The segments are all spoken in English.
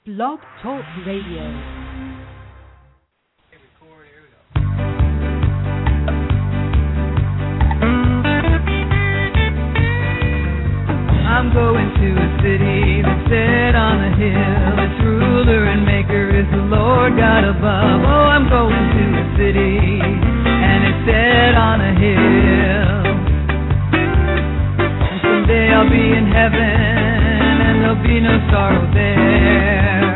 Blog Talk Radio. I'm going to a city that's set on a hill. Its ruler and maker is the Lord God above. Oh, I'm going to a city, and it's set on a hill. And someday I'll be in heaven, and there'll be no sorrow there.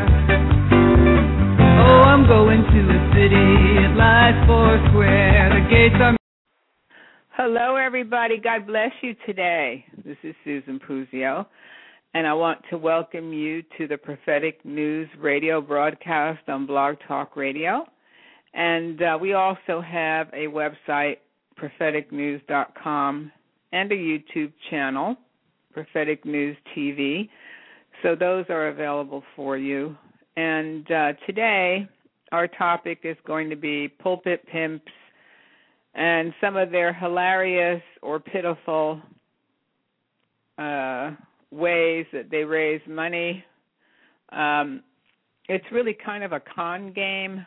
Oh, I'm going to a city, it lies four square. The gates are... Hello, everybody. God bless you today. This is Susan Puzio, and I want to welcome you to the Prophetic News radio broadcast on Blog Talk Radio. And we also have a website, propheticnews.com, and a YouTube channel, Prophetic News TV. So those are available for you. And today, our topic is going to be pulpit pimps and some of their hilarious or pitiful ways that they raise money. It's really kind of a con game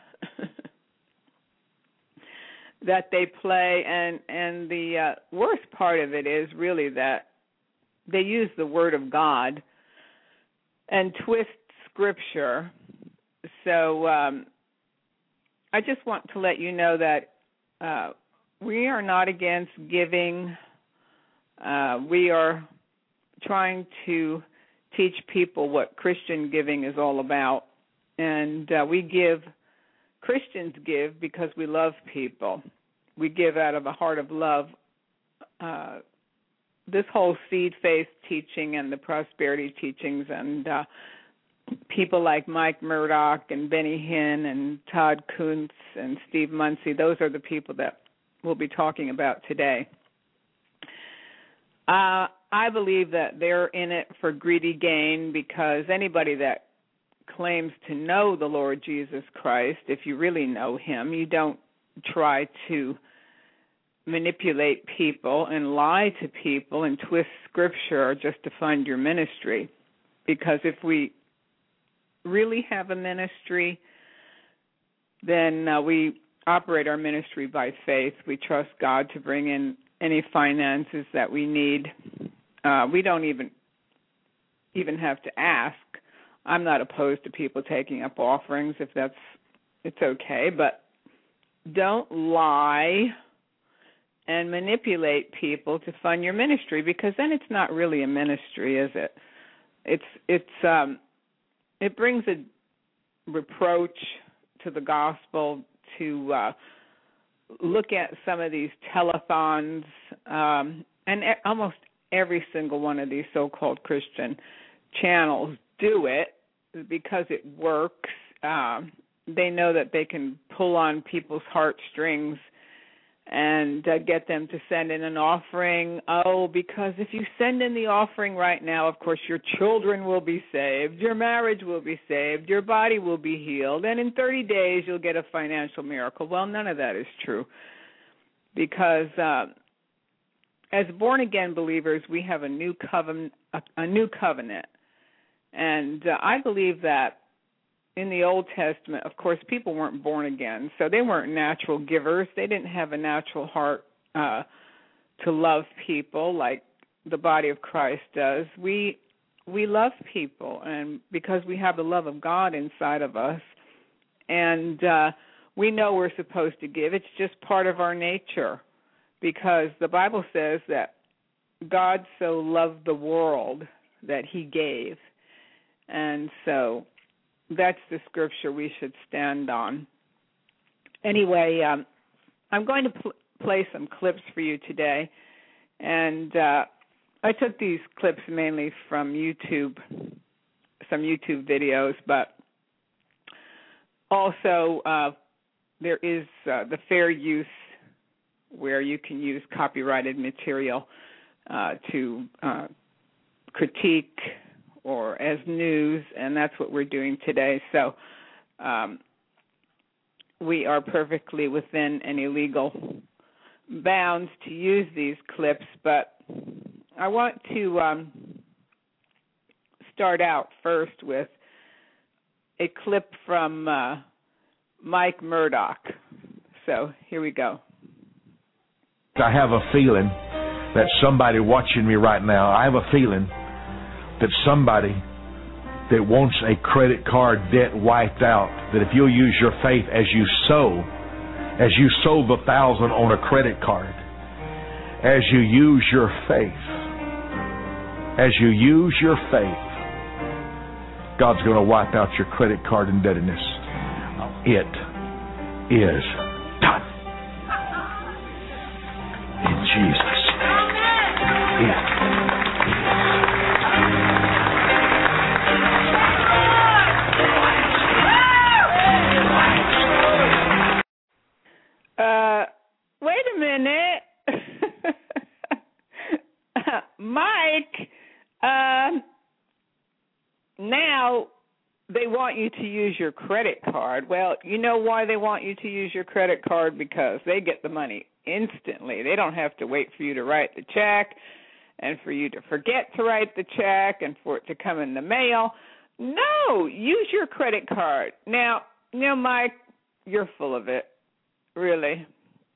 that they play, and the worst part of it is really that they use the Word of God and twist Scripture. So I just want to let you know that we are not against giving. We are trying to teach people what Christian giving is all about. And Christians give because we love people. We give out of a heart of love. This whole seed faith teaching and the prosperity teachings and people like Mike Murdoch and Benny Hinn and Todd Kuntz and Steve Munsey, those are the people that we'll be talking about today. I believe that they're in it for greedy gain, because anybody that claims to know the Lord Jesus Christ, if you really know him, you don't try to manipulate people and lie to people and twist Scripture just to fund your ministry. Because if we really have a ministry, then we operate our ministry by faith. We trust God to bring in any finances that we need. We don't even have to ask. I'm not opposed to people taking up offerings if it's okay, but don't lie and manipulate people to fund your ministry, because then it's not really a ministry, is it? It brings a reproach to the gospel to look at some of these telethons, and almost every single one of these so-called Christian channels do it because it works. They know that they can pull on people's heartstrings and get them to send in an offering. Oh, because if you send in the offering right now, of course, your children will be saved, your marriage will be saved, your body will be healed, and in 30 days you'll get a financial miracle. Well, none of that is true, because as born-again believers, we have a new covenant, and I believe that in the Old Testament, of course, people weren't born again, so they weren't natural givers. They didn't have a natural heart to love people like the body of Christ does. We love people, and because we have the love of God inside of us, and we know we're supposed to give. It's just part of our nature, because the Bible says that God so loved the world that he gave, and so that's the scripture we should stand on. Anyway, I'm going to play some clips for you today, and I took these clips mainly from YouTube, some YouTube videos, but also there is the fair use, where you can use copyrighted material to critique or as news, and that's what we're doing today. So we are perfectly within any legal bounds to use these clips, but I want to start out first with a clip from Mike Murdock. So here we go. I have a feeling that somebody watching me right now, I have a feeling that somebody that wants a credit card debt wiped out, that if you'll use your faith as you sow the 1,000 on a credit card, as you use your faith, God's going to wipe out your credit card indebtedness. It is done. In Jesus. Wait a minute. Mike, now they want you to use your credit card. Well, you know why they want you to use your credit card? Because they get the money instantly. They don't have to wait for you to write the check and for you to forget to write the check and for it to come in the mail. No, use your credit card. Now, Mike, you're full of it, really.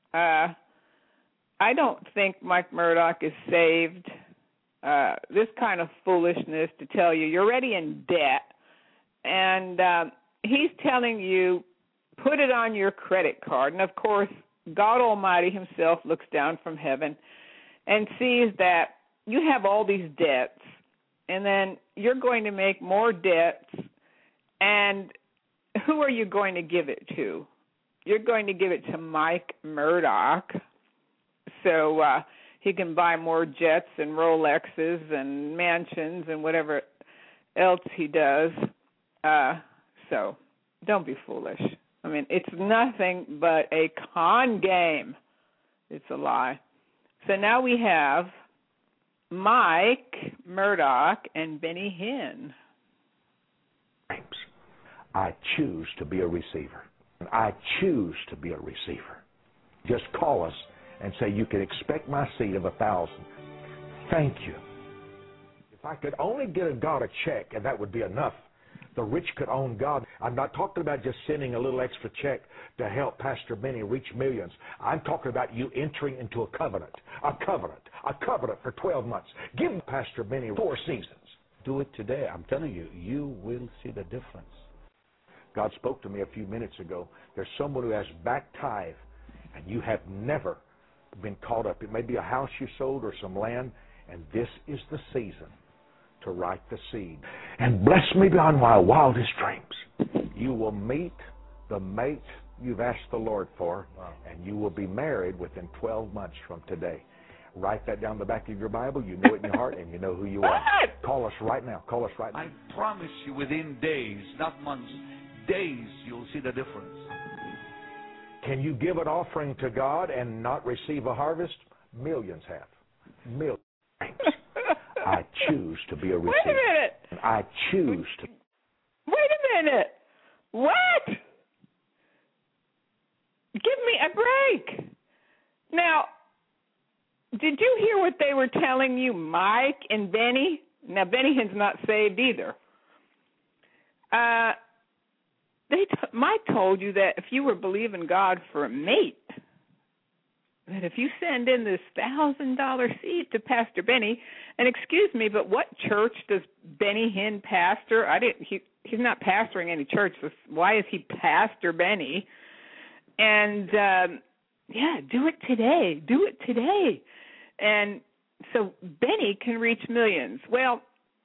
I don't think Mike Murdock is saved. This kind of foolishness to tell you you're already in debt, and he's telling you put it on your credit card. And, of course, God Almighty himself looks down from heaven and sees that you have all these debts, and then you're going to make more debts, and who are you going to give it to? You're going to give it to Mike Murdock so he can buy more jets and Rolexes and mansions and whatever else he does. So don't be foolish. I mean, it's nothing but a con game. It's a lie. So now we have Mike Murdock and Benny Hinn. I choose to be a receiver. I choose to be a receiver. Just call us and say, you can expect my seed of 1,000. Thank you. If I could only get God a check, and that would be enough, the rich could own God. I'm not talking about just sending a little extra check to help Pastor Benny reach millions. I'm talking about you entering into a covenant for 12 months. Give Pastor Benny 4 seasons. Do it today. I'm telling you, you will see the difference. God spoke to me a few minutes ago. There's someone who has back tithe, and you have never been caught up. It may be a house you sold or some land, and this is the season to write the seed. And bless me beyond my wildest dreams. You will meet the mate you've asked the Lord for, and you will be married within 12 months from today. Write that down the back of your Bible. You know it in your heart, and you know who you are. Call us right now. I promise you, within days, not months, days, you'll see the difference. Can you give an offering to God and not receive a harvest? Millions have. Millions. I choose to be a receiver. Wait a minute. I choose to. Wait a minute. What? Give me a break. Now, did you hear what they were telling you, Mike and Benny? Now, Benny Hinn's not saved either. Mike told you that if you were believing God for a mate, that if you send in this $1,000 seed to Pastor Benny, and excuse me, but what church does Benny Hinn pastor? He's not pastoring any church. So why is he Pastor Benny? And do it today. Do it today. And so Benny can reach millions. Well,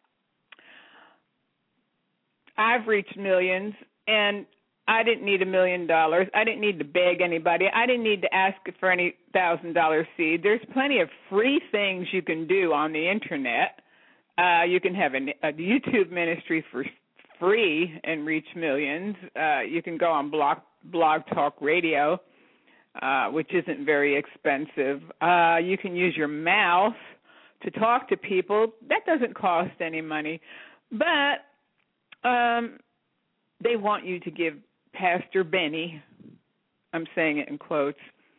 I've reached millions, and I didn't need $1 million. I didn't need to beg anybody. I didn't need to ask for any $1,000 seed. There's plenty of free things you can do on the internet. You can have a YouTube ministry for free and reach millions. You can go on Blog Talk Radio, which isn't very expensive. You can use your mouth to talk to people. That doesn't cost any money. But they want you to give Pastor Benny, I'm saying it in quotes,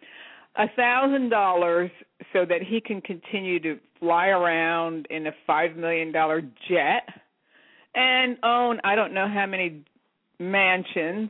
$1,000 so that he can continue to fly around in a $5 million jet and own I don't know how many mansions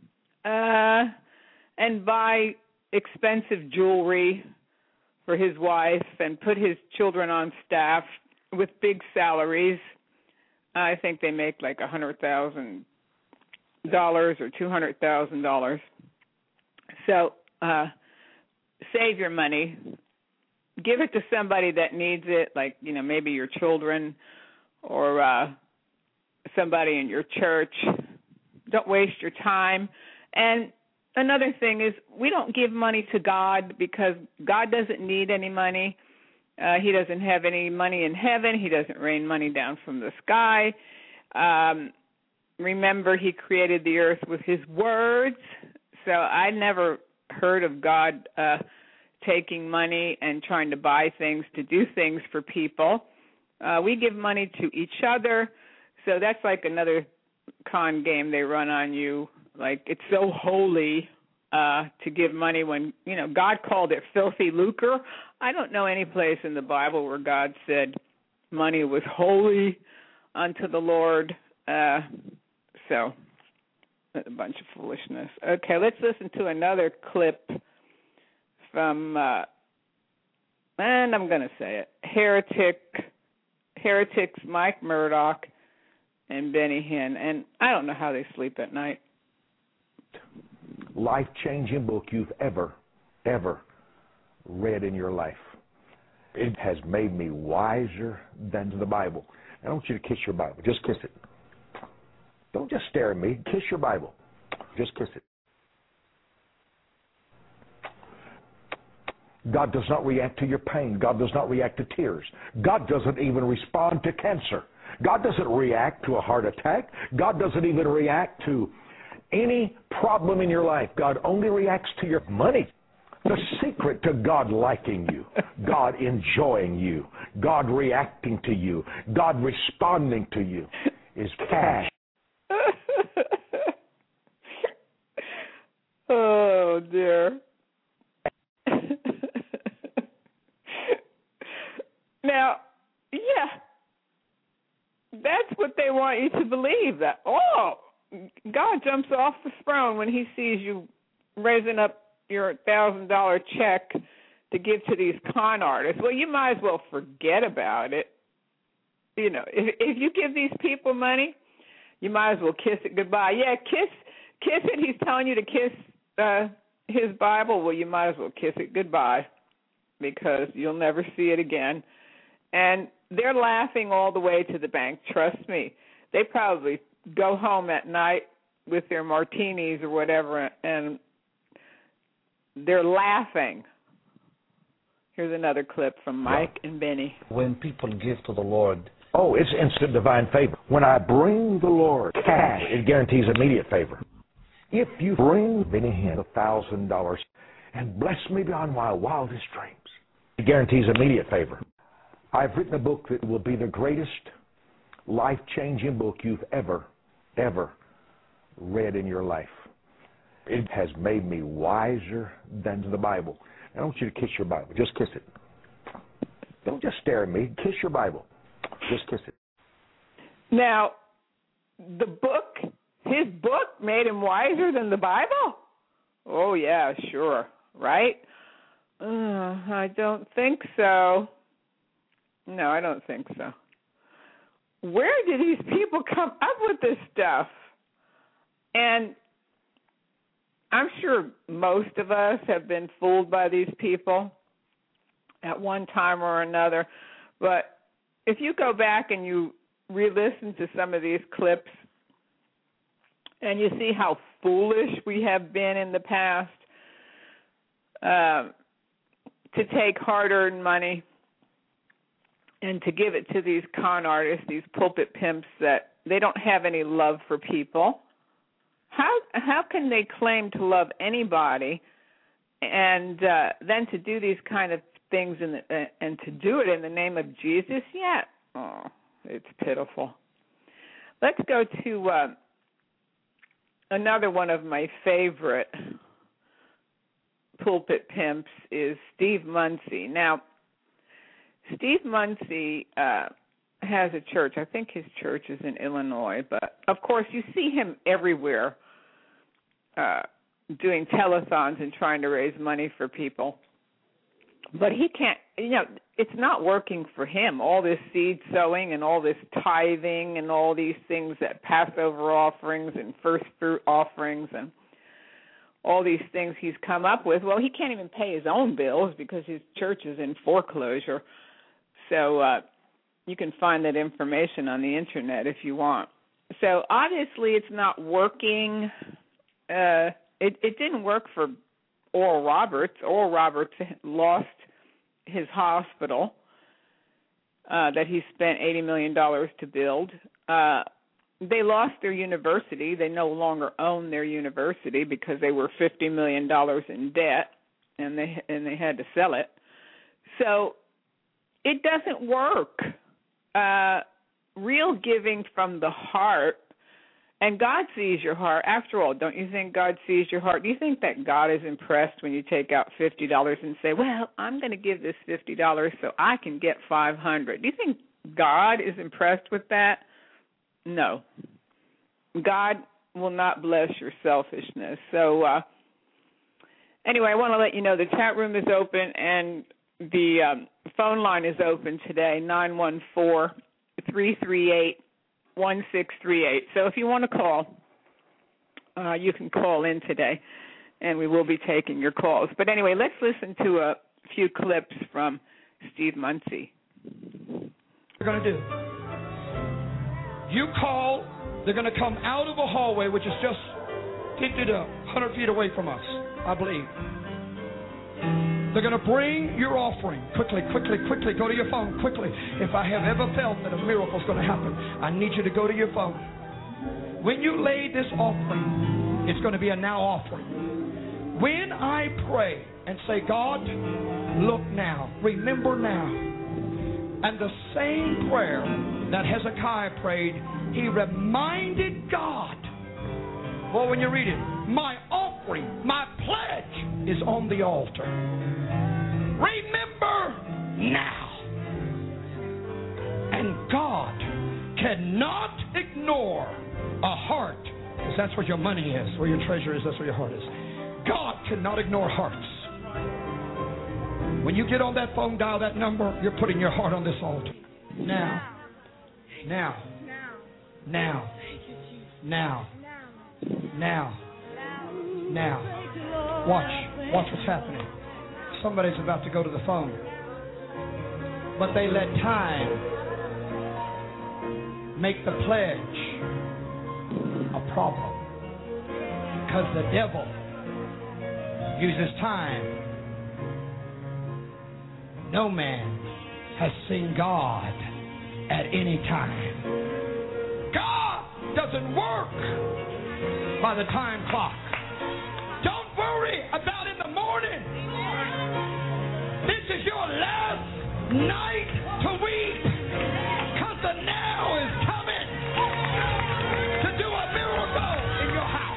and buy expensive jewelry for his wife and put his children on staff with big salaries. I think they make like $100,000 or $200,000. So save your money. Give it to somebody that needs it, like, maybe your children or somebody in your church. Don't waste your time. And another thing is, we don't give money to God because God doesn't need any money. He doesn't have any money in heaven. He doesn't rain money down from the sky. Remember, he created the earth with his words. So I never heard of God taking money and trying to buy things to do things for people. We give money to each other. So that's like another con game they run on you. Like, it's so holy to give money when, God called it filthy lucre. I don't know any place in the Bible where God said money was holy unto the Lord. So that's a bunch of foolishness. Okay, let's listen to another clip from, and I'm going to say it, Heretics Mike Murdoch and Benny Hinn. And I don't know how they sleep at night. Life-changing book you've ever read in your life. It has made me wiser than the Bible. I want you to kiss your Bible. Just kiss it. Don't just stare at me. Kiss your Bible. Just kiss it. God does not react to your pain. God does not react to tears. God doesn't even respond to cancer. God doesn't react to a heart attack. God doesn't even react to any problem in your life. God only reacts to your money. The secret to God liking you, God enjoying you, God reacting to you, God responding to you is cash. Oh, dear. Now, yeah, that's what they want you to believe, that, God jumps off the throne when he sees you raising up your $1,000 check to give to these con artists. Well, you might as well forget about it. If you give these people money, you might as well kiss it goodbye. Yeah, kiss it. He's telling you to kiss his Bible. Well, you might as well kiss it goodbye because you'll never see it again. And they're laughing all the way to the bank. Trust me. They probably go home at night with their martinis or whatever, and they're laughing. Here's another clip from Mike and Benny. When people give to the Lord, it's instant divine favor. When I bring the Lord cash, it guarantees immediate favor. If you bring Benny Hinn $1,000 and bless me beyond my wildest dreams, it guarantees immediate favor. I've written a book that will be the greatest life-changing book you've ever read in your life. It has made me wiser than the Bible. I want you to kiss your Bible. Just kiss it. Don't just stare at me. Kiss your Bible. Just kiss it. Now, his book made him wiser than the Bible? Oh, yeah, sure. Right? I don't think so. No, I don't think so. Where did these people come up with this stuff? And I'm sure most of us have been fooled by these people at one time or another. But if you go back and you re-listen to some of these clips and you see how foolish we have been in the past to take hard-earned money and to give it to these con artists, these pulpit pimps that they don't have any love for people. How can they claim to love anybody and then to do these kind of things and to do it in the name of Jesus? Yeah, it's pitiful. Let's go to another one of my favorite pulpit pimps is Steve Munsey. Now, Steve Munsey has a church. I think his church is in Illinois, but of course you see him everywhere doing telethons and trying to raise money for people. But he can't, it's not working for him. All this seed sowing and all this tithing and all these things, that Passover offerings and first fruit offerings and all these things he's come up with. Well, he can't even pay his own bills because his church is in foreclosure. So you can find that information on the internet if you want. So obviously it's not working. It didn't work for Oral Roberts. Oral Roberts lost his hospital that he spent $80 million to build. They lost their university. They no longer own their university because they were $50 million in debt, and they had to sell it. So it doesn't work. Real giving from the heart, and God sees your heart. After all, don't you think God sees your heart? Do you think that God is impressed when you take out $50 and say, well, I'm going to give this $50 so I can get $500? Do you think God is impressed with that? No. God will not bless your selfishness. So anyway, I want to let you know the chat room is open and the phone line is open today, 914-338-1638. So if you want to call, you can call in today, and we will be taking your calls. But anyway, let's listen to a few clips from Steve Muncie. We're going to do. You call, they're going to come out of a hallway, which is just 100 feet away from us, I believe. They're going to bring your offering. Quickly, quickly, quickly. Go to your phone, quickly. If I have ever felt that a miracle is going to happen, I need you to go to your phone. When you lay this offering, it's going to be a now offering. When I pray and say, God, look now, remember now. And the same prayer that Hezekiah prayed, he reminded God. Well, when you read it, my offering, my pledge is on the altar. Remember now. And God cannot ignore a heart, because that's where your money is, where your treasure is, that's where your heart is. God cannot ignore hearts. When you get on that phone, dial that number, you're putting your heart on this altar. Now. Now. Now. Now. Now. Now. Watch what's happening. Somebody's about to go to the phone. But they let time make the pledge a problem. Because the devil uses time. No man has seen God at any time. God doesn't work by the time clock. Don't worry about in the morning. This is your last night to weep, because the now is coming to do a miracle in your house.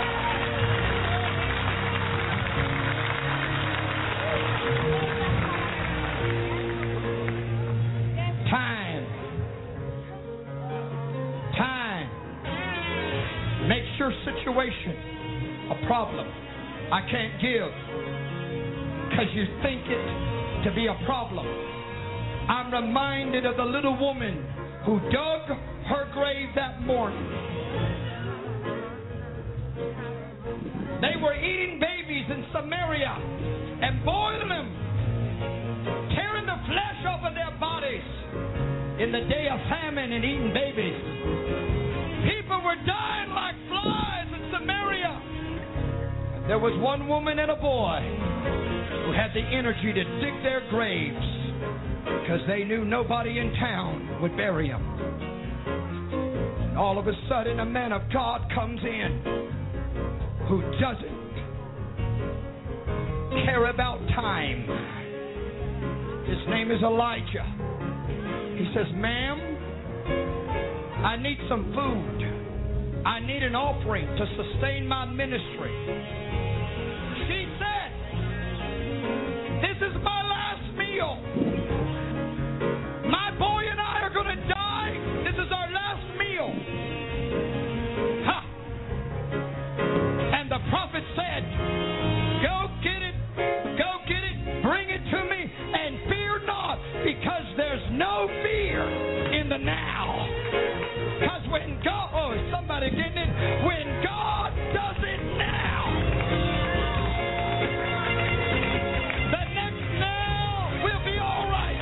Time makes your situation a problem. I can't give because you think it to be a problem. I'm reminded of the little woman who dug her grave that morning. They were eating babies in Samaria and boiling them, tearing the flesh off of their bodies in the day of famine and eating babies. People were dying like flies in Samaria. There was one woman and a boy who had the energy to dig their graves because they knew nobody in town would bury them. And all of a sudden, a man of God comes in who doesn't care about time. His name is Elijah. He says, ma'am, I need some food. I need an offering to sustain my ministry. She said, this is my last meal. My boy and I are going to die beginning when God does it now. The next now will be all right.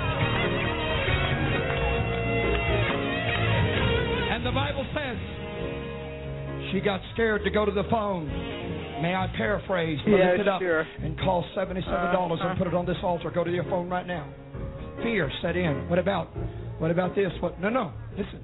And the Bible says she got scared to go to the phone. May I paraphrase? Yeah, Lift it up sure. and call $77 and put it on this altar. Go to your phone right now. Fear set in. What about this? What? No. Listen.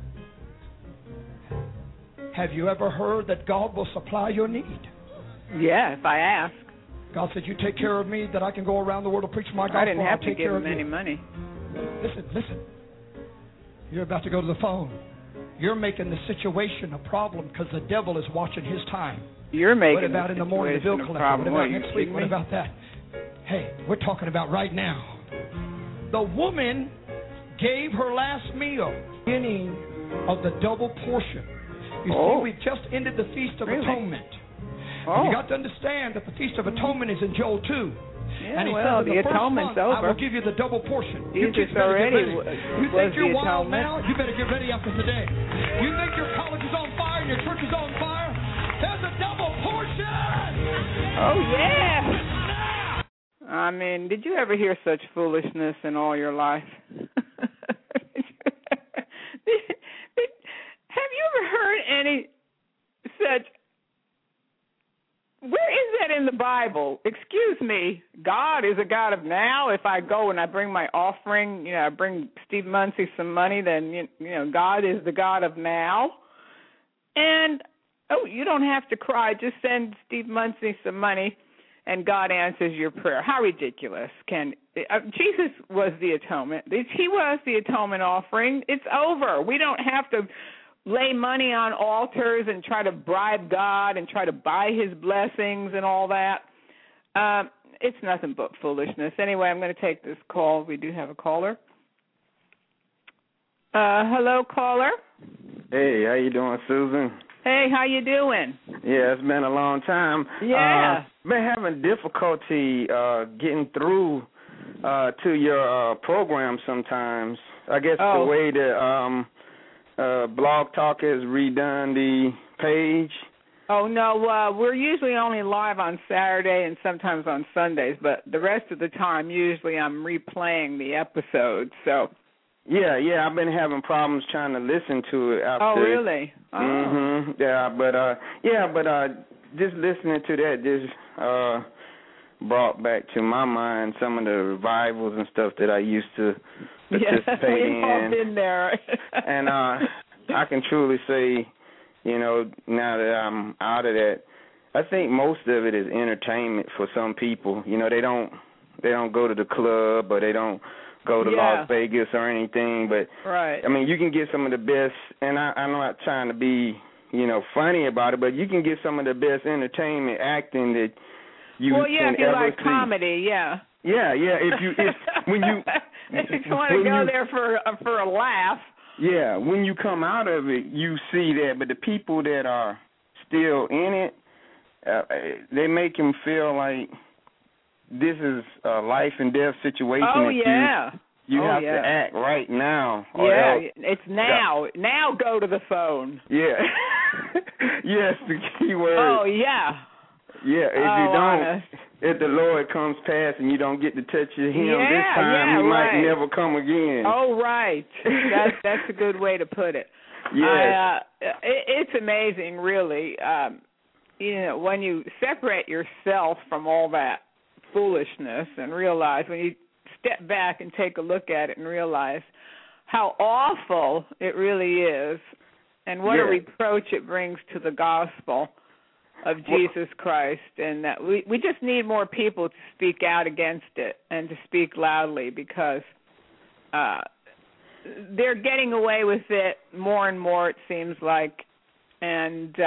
Have you ever heard that God will supply your need? Yeah, if I ask. God said, "You take care of me, that I can go around the world and preach my gospel." I didn't have I'll to take give care him of any you. money. Listen. You're about to go to the phone. You're making the situation a problem because the devil is watching his time. You're making What about in the morning, the bill situation a collector? problem. What about What, next week? What about that? Hey, we're talking about right now. The woman gave her last meal, beginning of the double portion. You see, we've just ended the Feast of Atonement. You got to understand that the Feast of Atonement is in Joel 2. Yeah, And he well, says in the the first atonement's month, over. I will give you the double portion. You Jesus kids better get already ready. You was think you're the wild atonement. now? You better get ready after today. You think your college is on fire and your church is on fire? There's a double portion! Oh, yeah. I mean, did you ever hear such foolishness in all your life? Have you ever heard any such... Where is that in the Bible? Excuse me, God is a God of now. If I go and I bring my offering, I bring Steve Muncie some money, then, God is the God of now. And, you don't have to cry. Just send Steve Muncie some money, and God answers your prayer. How ridiculous. Jesus was the atonement. He was the atonement offering. It's over. We don't have to lay money on altars and try to bribe God and try to buy his blessings and all that. It's nothing but foolishness. Anyway, I'm going to take this call. We do have a caller. Hello, caller. Hey, how you doing, Susan? Hey, how you doing? Yeah, it's been a long time. Yeah. Been having difficulty getting through to your program sometimes. I guess the way that Blog Talk has redone the page. Oh, no, we're usually only live on Saturday and sometimes on Sundays, but the rest of the time, usually I'm replaying the episodes, so. Yeah, I've been having problems trying to listen to it after. Oh, really? Oh. Mm-hmm. Yeah, but just listening to that just brought back to my mind some of the revivals and stuff that I used to participate in. We've all been there. And I can truly say, now that I'm out of that, I think most of it is entertainment for some people. They don't go to the club or they don't go to Las Vegas or anything, but right. I mean, you can get some of the best, and I'm not trying to be, funny about it, but you can get some of the best entertainment acting that you can if you ever like see. comedy, yeah. Yeah. If you want to go there for a laugh. Yeah, when you come out of it, you see that, but the people that are still in it, they make them feel like this is a life and death situation. Oh, yeah. You have to act right now. Yeah, it's now. Now go to the phone. Yeah. Yes, the key word. Oh, yeah. Yeah, if you don't, honest. If the Lord comes past and you don't get to touch him this time, he might never come again. Oh, right. That's a good way to put it. Yes. It's amazing, really. When you separate yourself from all that foolishness and realize, when you step back and take a look at it and realize how awful it really is and what a reproach it brings to the gospel of Jesus Christ, and that we just need more people to speak out against it and to speak loudly, because they're getting away with it more and more, it seems like, and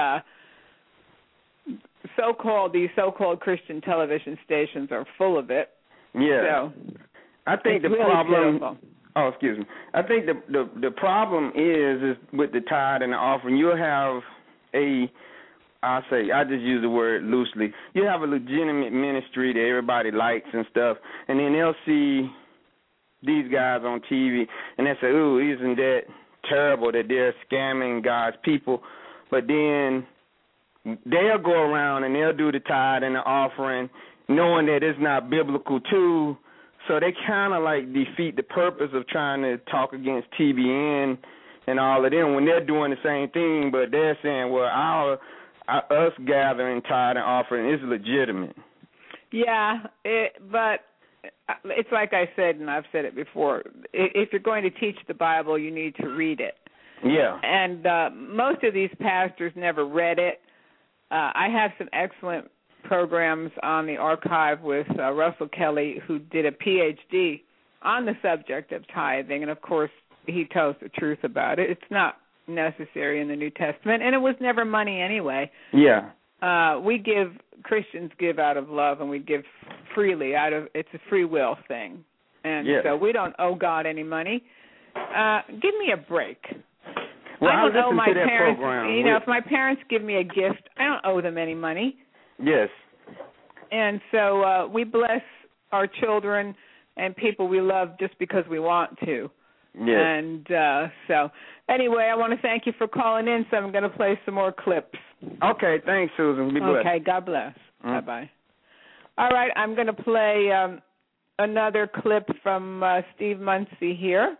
these so-called Christian television stations are full of it. Yeah. So I think the really problem. pitiful. Oh, excuse me. I think the problem is with the tithe and the offering. You'll have I just use the word loosely. You have a legitimate ministry that everybody likes and stuff, and then they'll see these guys on TV, and they say, "Ooh, isn't that terrible that they're scamming God's people?" but then they'll go around and they'll do the tithe and the offering, knowing that it's not biblical too. So they kind of like defeat the purpose of trying to talk against TBN and all of them when they're doing the same thing, but they're saying, well, us gathering tithe and offering is legitimate. Yeah, but it's like I said, and I've said it before, if you're going to teach the Bible, you need to read it. Yeah. And most of these pastors never read it. I have some excellent programs on the archive with Russell Kelly, who did a PhD on the subject of tithing, and of course he tells the truth about it. It's not necessary in the New Testament, and it was never money anyway. Yeah. Christians give out of love, and we give freely it's a free will thing. And so we don't owe God any money. Give me a break. Well, I don't owe my parents. Program. If my parents give me a gift, I don't owe them any money. Yes. And so we bless our children and people we love just because we want to. Yes. And so anyway, I want to thank you for calling in, so I'm going to play some more clips. Okay, thanks, Susan. Be blessed. Okay, God bless. Bye-bye. All right, I'm going to play another clip from Steve Muncie here.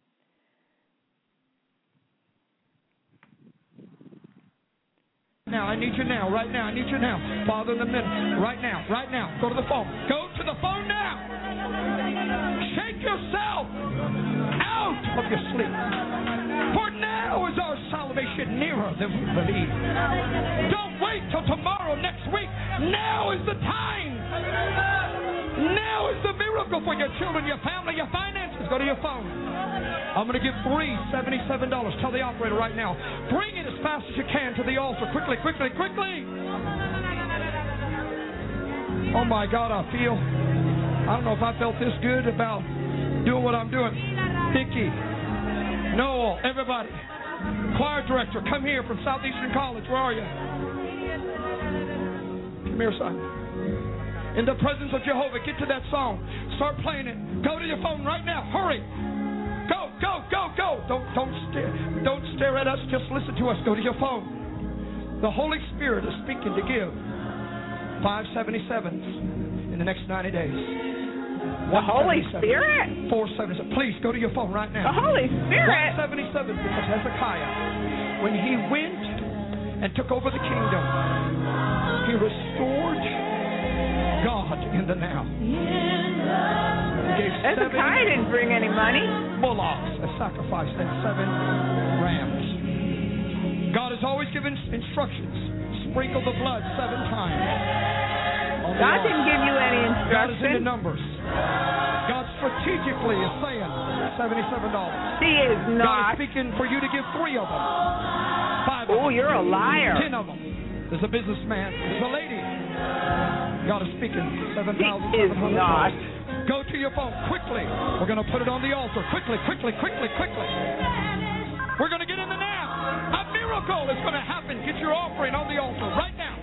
Now, I need you now, right now. I need you now. Father in the middle, right now. Go to the phone. Go to the phone now. Shake yourself out of your sleep. For now is our salvation nearer than we believe. Don't wait till tomorrow, next week. Now is the time. Now is the miracle for your children, your family, your finances. Go to your phone. I'm going to give $77. Tell the operator right now. Bring it as fast as you can to the altar. Quickly. Oh, my God, I don't know if I felt this good about doing what I'm doing. Dickie, Noel, everybody. Choir director, come here from Southeastern College. Where are you? Come here, son. In the presence of Jehovah, get to that song. Start playing it. Go to your phone right now. Hurry. Go. Don't stare at us. Just listen to us. Go to your phone. The Holy Spirit is speaking to give 577s in the next 90 days. The Holy Spirit? 477. Please go to your phone right now. The Holy Spirit? 177, because Hezekiah, when he went and took over the kingdom, he restored God in the now. Hezekiah didn't bring any money. Bullocks, a sacrifice, and 7 rams. God has always given instructions. Sprinkle the blood 7 times. God didn't give you any instructions. God is in the numbers. God strategically is saying $77. He is not. God is speaking for you to give 3 of them. 5 of them. Oh, you're a liar. 10 of them. There's a businessman. There's a lady. God is speaking. $7,700. He is not. Go to your phone quickly. We're going to put it on the altar. Quickly. We're going to get in the now. A miracle is going to happen. Get your offering on the altar right now.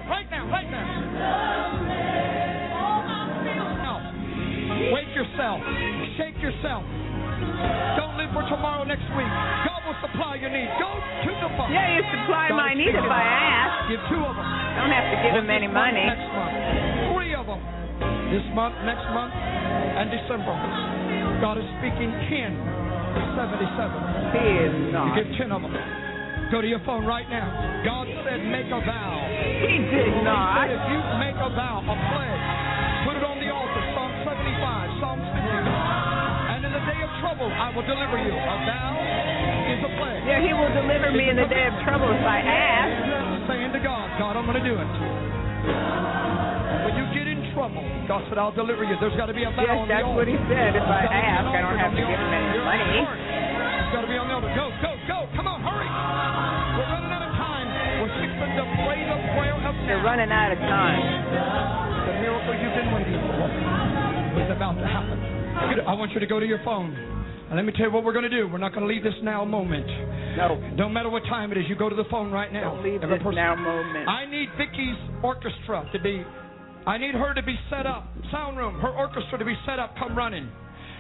Now, wake yourself. Shake yourself. Don't live for tomorrow, next week. God will supply your needs. Go to the phone. Yeah, you supply my need if I ask. Give 2 of them. Don't have to give him any money. Next month. 3 of them. This month, next month, and December. God is speaking 10, 77. He is not. You give 10 of them. Go to your phone right now. God said make a vow. He did not. He said if you make a vow, a pledge, put it on the altar. Psalm 75, Psalm 50. And in the day of trouble, I will deliver you. A vow is a pledge. Yeah, he will deliver me in the day of trouble if I ask. Saying to God, I'm going to do it. When you get in trouble, God said, I'll deliver you. There's got to be a vow on the altar. Yes, that's what he said. If I ask, I don't have to give him any money. It's got to be on the altar. Go. Come on, hurry. We're running out of time. We're fixing to pray the prayer of now. You're running out of time. The miracle you've been waiting for is about to happen. I want you to go to your phone. And let me tell you what we're going to do. We're not going to leave this now moment. No. Don't matter what time it is. You go to the phone right now. Don't leave this now moment. I need Vicky's orchestra to be... I need her to be set up. Sound room, her orchestra to be set up. Come running.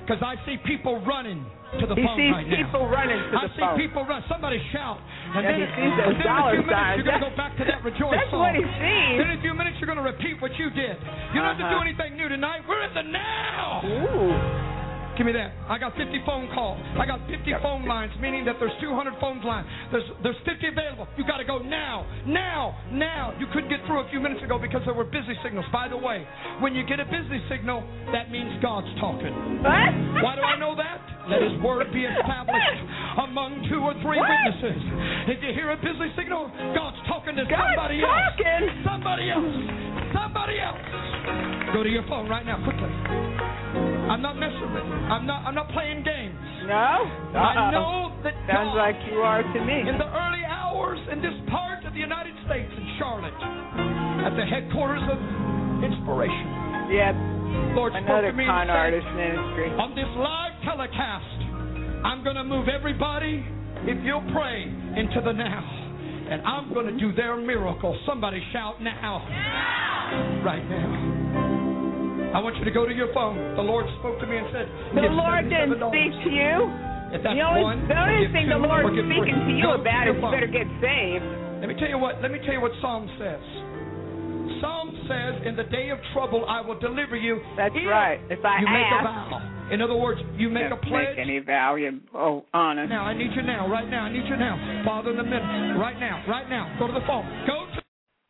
Because I see people running to the He phone sees right now. people running to I the see phone. people run. Somebody shout. And Yeah, then, he sees those and then dollar in a few minutes, signs. you're going to go back to that rejoice That's song. what he sees. Then in a few minutes, you're going to repeat what you did. You don't have to do anything new tonight. We're in the now. Ooh. Give me that. I got 50 phone calls. I got 50 phone lines, meaning that there's 200 phone lines. There's 50 available. You got to go now. Now. Now. You couldn't get through a few minutes ago because there were busy signals. By the way, when you get a busy signal, that means God's talking. What? Why do I know that? Let His word be established among 2 or 3 witnesses. If you hear a busy signal, God's talking to somebody else. Somebody else. Somebody else. Go to your phone right now, quickly. I'm not messing with you. I'm not playing games. No? I know that Sounds God, like you are to me. in the early hours in this part of the United States, in Charlotte, at the headquarters of Inspiration, Yeah, Lord spoke another to me con and said, artist ministry. on this live telecast, I'm going to move everybody, if you'll pray, into the now. And I'm going to do their miracle. Somebody shout now. Right now. I want you to go to your phone. The Lord spoke to me and said, The Lord didn't speak to you. If that's The only give thing two, the Lord's or give speaking three. to you Go about your is you phone. better get saved. Let me tell you what Psalm says. Psalm says, in the day of trouble I will deliver you. That's if right. If I you make a ask. vow. In other words, you make a pledge. Make any vow. Honest. Now, I need you now, right now. I need you now. Father, in the minute. Right now. Go to the phone. Go to.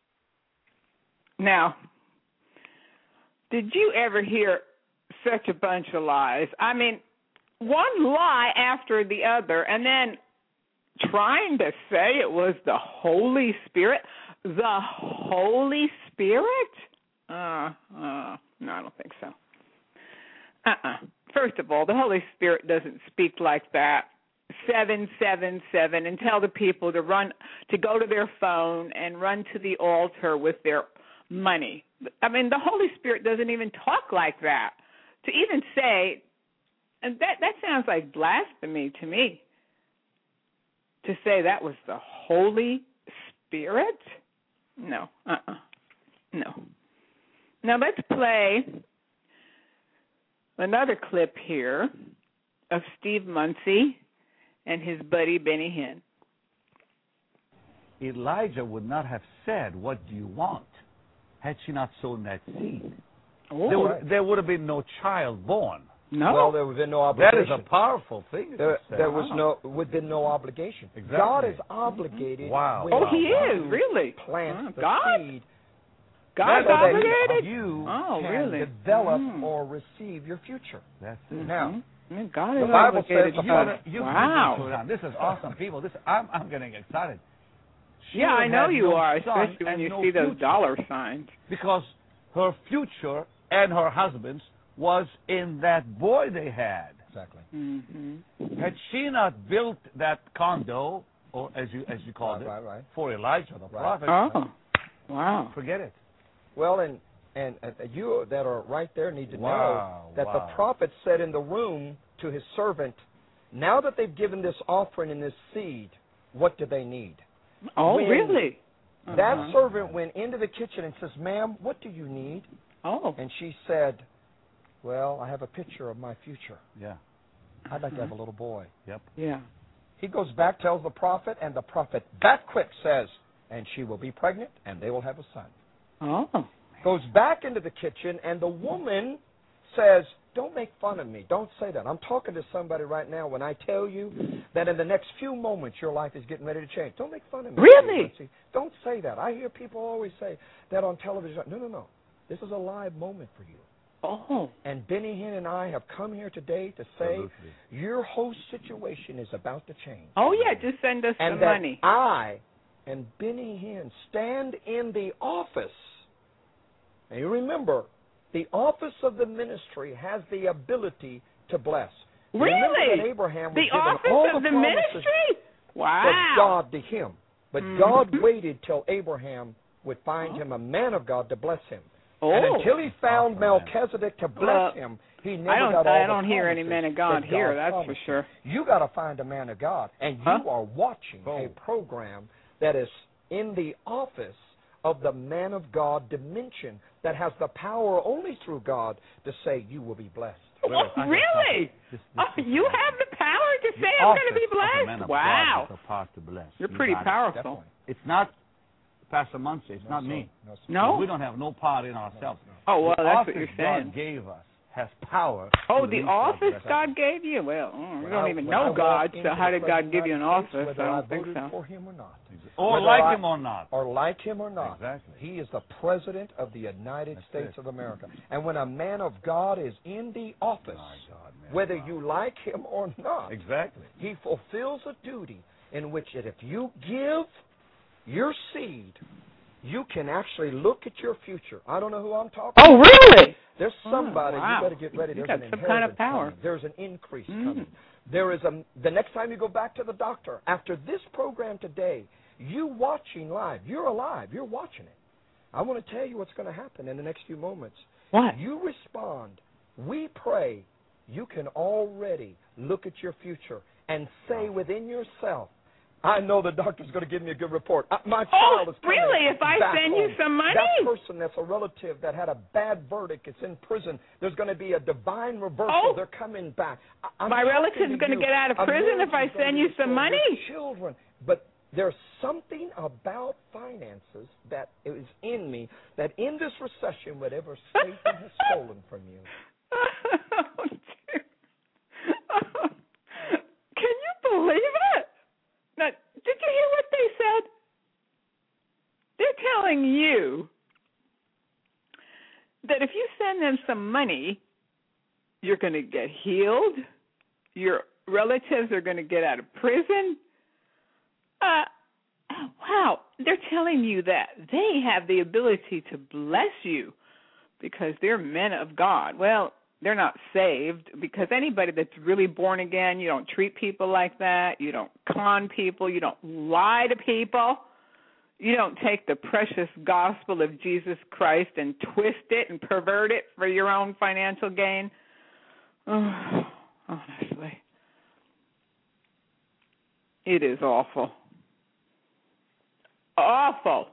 Now, did you ever hear such a bunch of lies? I mean, one lie after the other, and then trying to say it was the Holy Spirit. The Holy Spirit? No, I don't think so. First of all, the Holy Spirit doesn't speak like that. 777, and tell the people to go to their phone and run to the altar with their money. I mean, the Holy Spirit doesn't even talk like that. To even say, and that sounds like blasphemy to me. To say that was the Holy Spirit? No. No. Now let's play another clip here of Steve Muncie and his buddy Benny Hinn. Elijah would not have said, "What do you want?" had she not sown that seed. Oh, There would have been no child born. no. Well, there would have been no That obligation. is a powerful thing. There would have been no obligation. Exactly. God is obligated. Wow. when Oh, he you is, really? Plant the God? seed God's so that obligated? you Oh, can really? develop Mm. or receive your future. That's it. Now, God the is Bible obligated. says to wow. This is awesome, people. I'm getting excited. She Yeah, I know had you no are, son especially when and you no see those future. dollar signs. Because her future and her husband's was in that boy they had. exactly. Mm-hmm. Had she not built that condo, or as you called it, Right. for Elijah the prophet, Oh, wow. forget it. Well, and you that are right there need to Wow, know that the prophet said in the room to his servant, now that they've given this offering and this seed, what do they need? Oh, When really? That servant went into the kitchen and says, ma'am, what do you need? Oh. And she said, well, I have a picture of my future. Yeah. I'd like to have a little boy. Yep. Yeah. He goes back, tells the prophet, and the prophet that quick says, and she will be pregnant, and they will have a son. Oh. Goes back into the kitchen, and the woman says, don't make fun of me. Don't say that. I'm talking to somebody right now when I tell you that in the next few moments your life is getting ready to change. Don't make fun of me. Really? Don't say that. I hear people always say that on television. No. This is a live moment for you. Oh. And Benny Hinn and I have come here today to say Absolutely. your whole situation is about to change. Oh, yeah, just send us And some that money. I and Benny Hinn stand in the office. And you remember, the office of the ministry has the ability to bless. You remember Really? that Abraham was The given office all of the the promises ministry? Wow. of God to him. But God waited till Abraham would find him a man of God to bless him. Oh. And until he found Awesome, Melchizedek to bless him, he never got all I the don't hear any promises men of God that here, that's for promised him. sure. You got to find a man of God, and you are watching a program that is in the office of the man of God dimension that has the power only through God to say you will be blessed. Really? You have the power to say I'm going to be blessed? Wow. The power to bless. You're pretty powerful. Definitely. It's not Pastor Muncie. It's not me. No? We don't have no power in ourselves. Oh, well, the that's what office you're saying. God gave us has power. Oh, to the reach office out. God gave you? Well, we don't even When I know walk God, into so how the did God give you an United States, office? whether I don't think voted so. for him or not. Or Whether like I- him or not. Or like him or not. Exactly. He is the President of the United States of America. And when a man of God is in the office, whether you like him or not, Exactly. he fulfills a duty in which that if you give your seed, you can actually look at your future. I don't know who I'm talking Oh, about. really? There's somebody, wow. you better get ready. You There's got an some kind of inheritance power. coming. There's an increase coming. There is the next time you go back to the doctor, after this program today, you watching live, you're alive, you're watching it. I want to tell you what's going to happen in the next few moments. What? You respond, we pray, you can already look at your future and say within yourself, I know the doctor's going to give me a good report. My child is coming really? If I back send you home. some money? That person that's a relative that had a bad verdict, it's in prison, there's going to be a divine reversal. They're coming back. My relative's going to get out of prison if I send you some money? Children. But there's something about finances that is in me that in this recession, whatever Satan has stolen from you. Oh, dude. Can you believe it? Now, did you hear what they said? They're telling you that if you send them some money, you're going to get healed, your relatives are going to get out of prison. Wow, they're telling you that they have the ability to bless you because they're men of God. Well, they're not saved because anybody that's really born again, you don't treat people like that. You don't con people. You don't lie to people. You don't take the precious gospel of Jesus Christ and twist it and pervert it for your own financial gain. Oh, honestly, it is awful. Awful.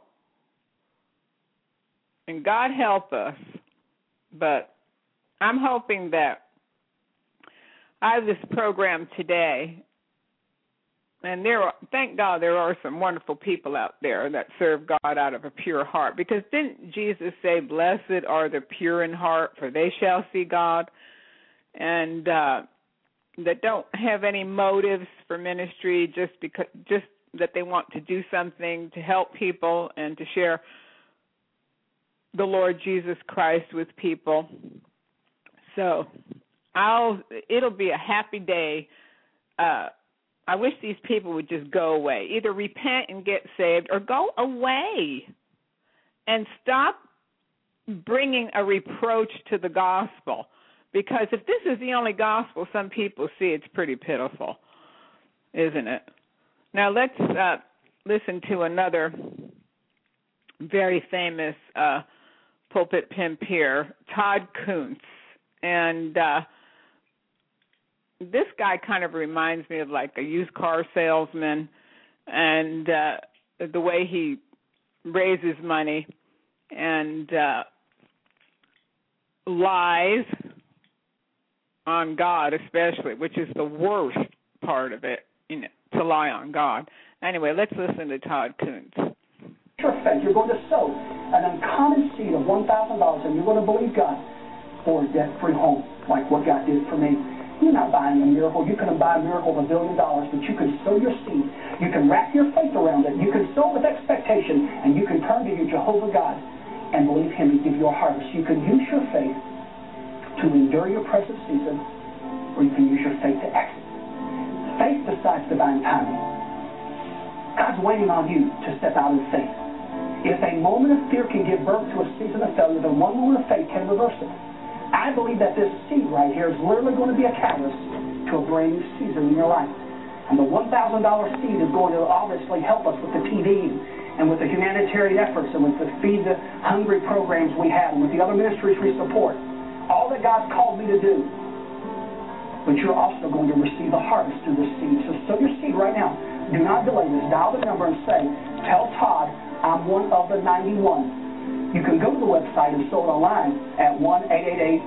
And God help us, but I'm hoping that I have this program today, and thank God there are some wonderful people out there that serve God out of a pure heart, because didn't Jesus say, blessed are the pure in heart, for they shall see God, and that don't have any motives for ministry, just that they want to do something to help people and to share the Lord Jesus Christ with people. So it'll be a happy day. I wish these people would just go away. Either repent and get saved or go away and stop bringing a reproach to the gospel. Because if this is the only gospel some people see, it's pretty pitiful, isn't it? Now let's listen to another very famous pulpit pimp here, Todd Kuntz. And this guy kind of reminds me of like a used car salesman, and the way he raises money and lies on God especially, which is the worst part of it, to lie on God. Anyway, let's listen to Todd Kuntz. Your faith, you're going to sow an uncommon seed of $1,000, and you're going to believe God for a debt-free home, like what God did for me. You're not buying a miracle. You couldn't buy a miracle of $1 billion, but you can sow your seed. You can wrap your faith around it. You can sow with expectation, and you can turn to your Jehovah God and believe Him to give you a harvest. You can use your faith to endure your present season, or you can use your faith to exit. Faith decides divine timing. God's waiting on you to step out in faith. If a moment of fear can give birth to a season of failure, then one moment of faith can reverse it. I believe that this seed right here is literally going to be a catalyst to a brand new season in your life. And the $1,000 seed is going to obviously help us with the TV and with the humanitarian efforts and with the Feed the Hungry programs we have and with the other ministries we support. All that God's called me to do. But you're also going to receive a harvest through this seed. So sow your seed right now. Do not delay this. Dial the number and say, tell Todd I'm one of the 91. You can go to the website and sow it online at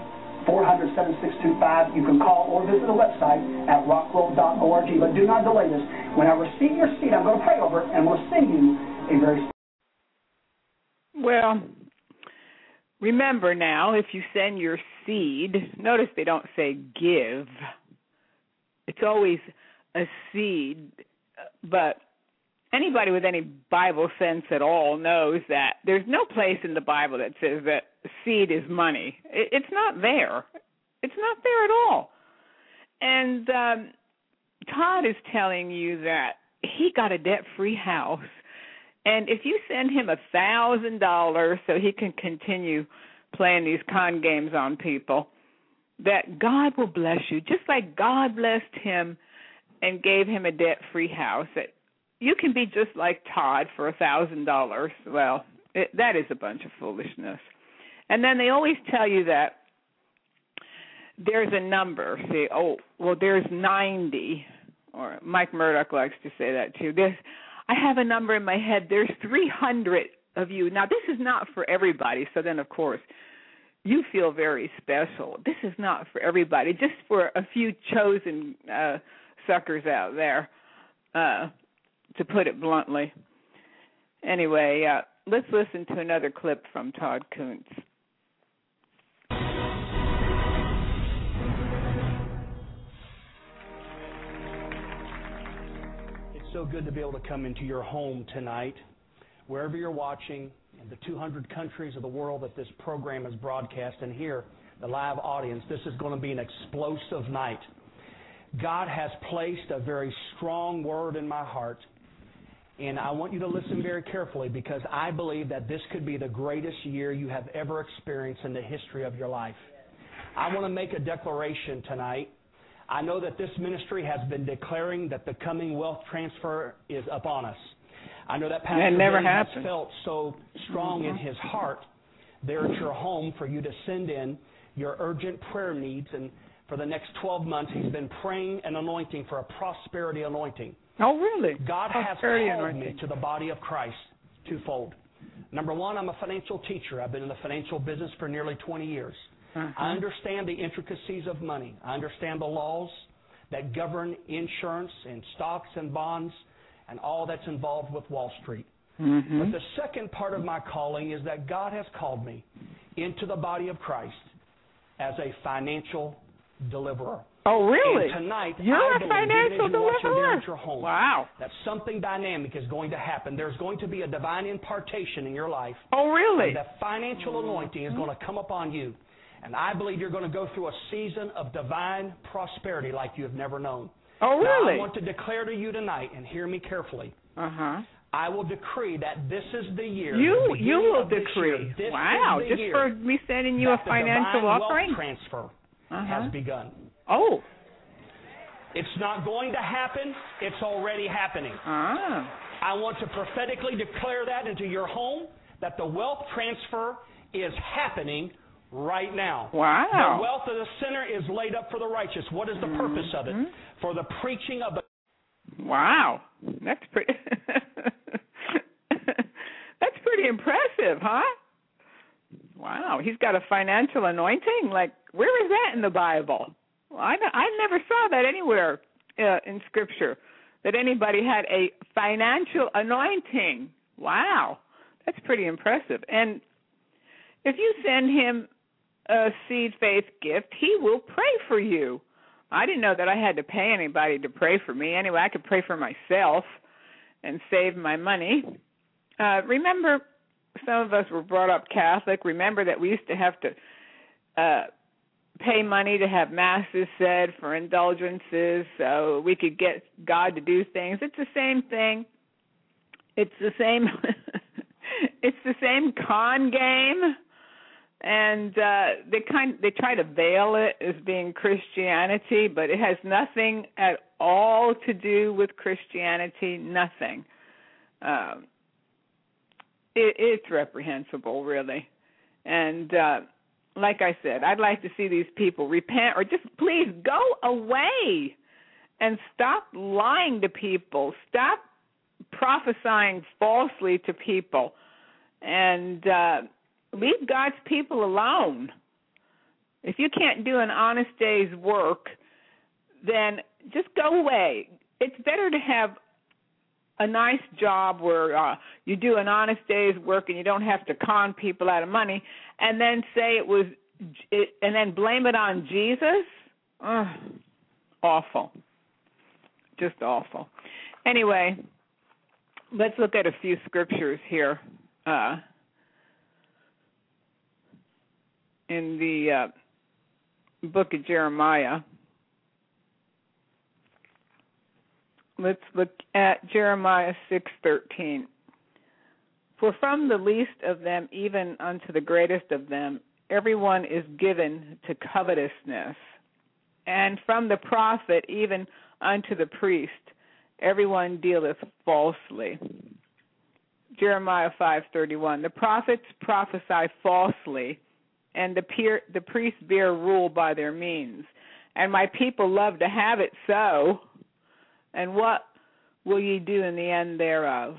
400-7625. You can call or visit the website at rockgrove.org. But do not delay this. When I receive your seed, I'm going to pray over it, and I'm going to send you a very... Well, remember now, if you send your seed, notice they don't say give. It's always a seed. But anybody with any Bible sense at all knows that there's no place in the Bible that says that seed is money. It's not there. It's not there at all. And Todd is telling you that he got a debt-free house, and if you send him $1,000 so he can continue playing these con games on people, that God will bless you, just like God blessed him and gave him a debt-free house. That you can be just like Todd for $1,000. Well, that is a bunch of foolishness. And then they always tell you that there's a number. Say, oh, well, there's 90. Or Mike Murdoch likes to say that too. I have a number in my head. There's 300 of you. Now, this is not for everybody. So then, of course, you feel very special. This is not for everybody. Just for a few chosen suckers out there, to put it bluntly. Anyway, let's listen to another clip from Todd Kuntz. It's so good to be able to come into your home tonight, wherever you're watching, in the 200 countries of the world that this program is broadcast, and here, the live audience. This is going to be an explosive night. God has placed a very strong word in my heart, and I want you to listen very carefully, because I believe that this could be the greatest year you have ever experienced in the history of your life. I want to make a declaration tonight. I know that this ministry has been declaring that the coming wealth transfer is upon us. I know that Pastor Ben has felt so strong in his heart there at your home for you to send in your urgent prayer needs, and for the next 12 months, he's been praying and anointing for a prosperity anointing. Oh, really? God has called me to the body of Christ twofold. Number one, I'm a financial teacher. I've been in the financial business for nearly 20 years. I understand the intricacies of money. I understand the laws that govern insurance and stocks and bonds and all that's involved with Wall Street. But the second part of my calling is that God has called me into the body of Christ as a financial deliverer. Oh, really? And tonight, you're a financial deliverer? At your home, wow. That something dynamic is going to happen. There's going to be a divine impartation in your life. Oh, really? That financial anointing is going to come upon you. And I believe you're going to go through a season of divine prosperity like you have never known. Oh, really? Now, I want to declare to you tonight, and hear me carefully. I will decree that this is the year. You will decree. Wow, just for me sending you a financial offering? The divine wealth transfer has begun. Oh. It's not going to happen. It's already happening. I want to prophetically declare that into your home, that the wealth transfer is happening right now. Wow. The wealth of the sinner is laid up for the righteous. What is the purpose of it? For the preaching of the... Wow. That's pretty... That's pretty impressive, huh? Wow. He's got a financial anointing? Like, where is that in the Bible? Well, I never saw that anywhere in Scripture, that anybody had a financial anointing. Wow. That's pretty impressive. And if you send him a seed faith gift, he will pray for you. I didn't know that I had to pay anybody to pray for me. Anyway, I could pray for myself and save my money. Remember, some of us were brought up Catholic. Remember that we used to have to pay money to have masses said for indulgences so we could get God to do things. It's the same thing. It's the same it's the same con game. And they try to veil it as being Christianity, but it has nothing at all to do with Christianity, nothing. It's reprehensible, really. And like I said, I'd like to see these people repent, or just please go away and stop lying to people. Stop prophesying falsely to people. And leave God's people alone. If you can't do an honest day's work, then just go away. It's better to have a nice job where you do an honest day's work and you don't have to con people out of money, and then say and then blame it on Jesus. Awful. Just awful. Anyway, let's look at a few scriptures here in the book of Jeremiah. Let's look at Jeremiah 6:13. For from the least of them even unto the greatest of them, everyone is given to covetousness. And from the prophet even unto the priest, everyone dealeth falsely. Jeremiah 5:31. The prophets prophesy falsely, and the priests bear rule by their means. And my people love to have it so. And what will ye do in the end thereof?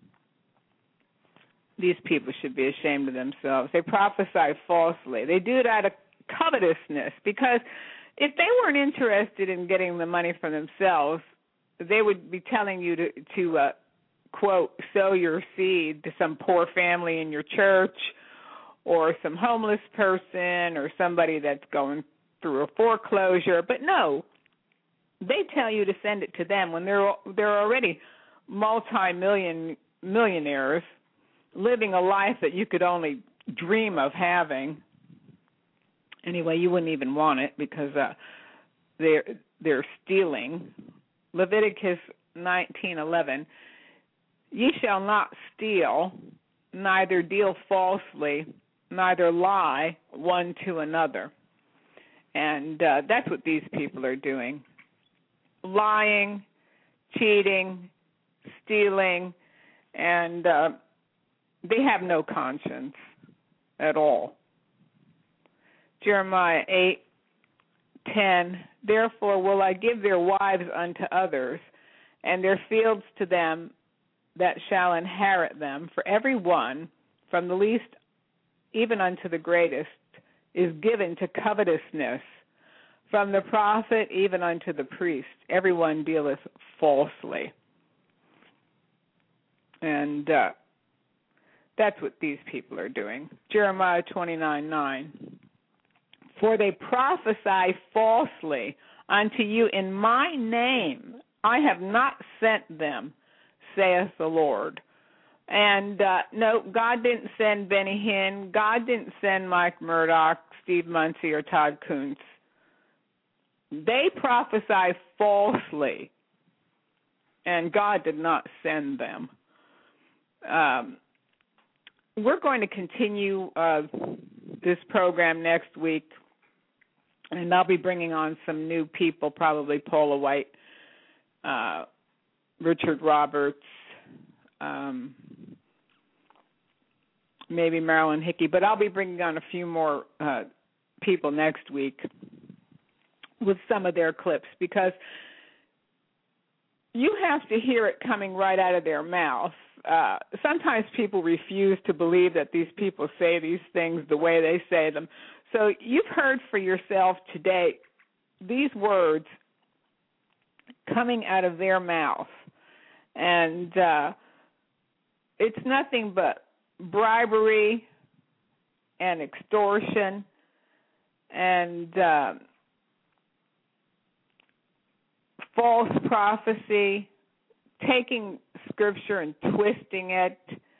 These people should be ashamed of themselves. They prophesy falsely. They do it out of covetousness, because if they weren't interested in getting the money for themselves, they would be telling you to quote, sow your seed to some poor family in your church, or some homeless person, or somebody that's going through a foreclosure. But no, they tell you to send it to them when they're already multi-millionaires living a life that you could only dream of having. Anyway, you wouldn't even want it, because they're stealing. Leviticus 19:11. Ye shall not steal, neither deal falsely, neither lie one to another. And that's what these people are doing. Lying, cheating, stealing, and they have no conscience at all. Jeremiah 8:10. Therefore will I give their wives unto others, and their fields to them that shall inherit them. For every one, from the least even unto the greatest, is given to covetousness. From the prophet even unto the priest, everyone dealeth falsely. And that's what these people are doing. Jeremiah 29:9. For they prophesy falsely unto you in my name. I have not sent them, saith the Lord. And no, God didn't send Benny Hinn. God didn't send Mike Murdoch, Steve Muncie, or Todd Kuntz. They prophesy falsely, and God did not send them. We're going to continue this program next week, and I'll be bringing on some new people, probably Paula White, Richard Roberts, maybe Marilyn Hickey, but I'll be bringing on a few more people next week with some of their clips, because you have to hear it coming right out of their mouth. Sometimes people refuse to believe that these people say these things the way they say them. So you've heard for yourself today these words coming out of their mouth. And it's nothing but bribery and extortion and false prophecy, taking Scripture and twisting it.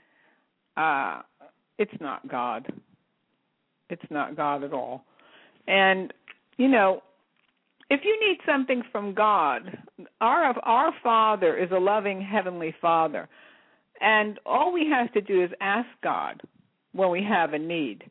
It's not God. It's not God at all. And, you know, if you need something from God, our Father is a loving Heavenly Father. And all we have to do is ask God when we have a need.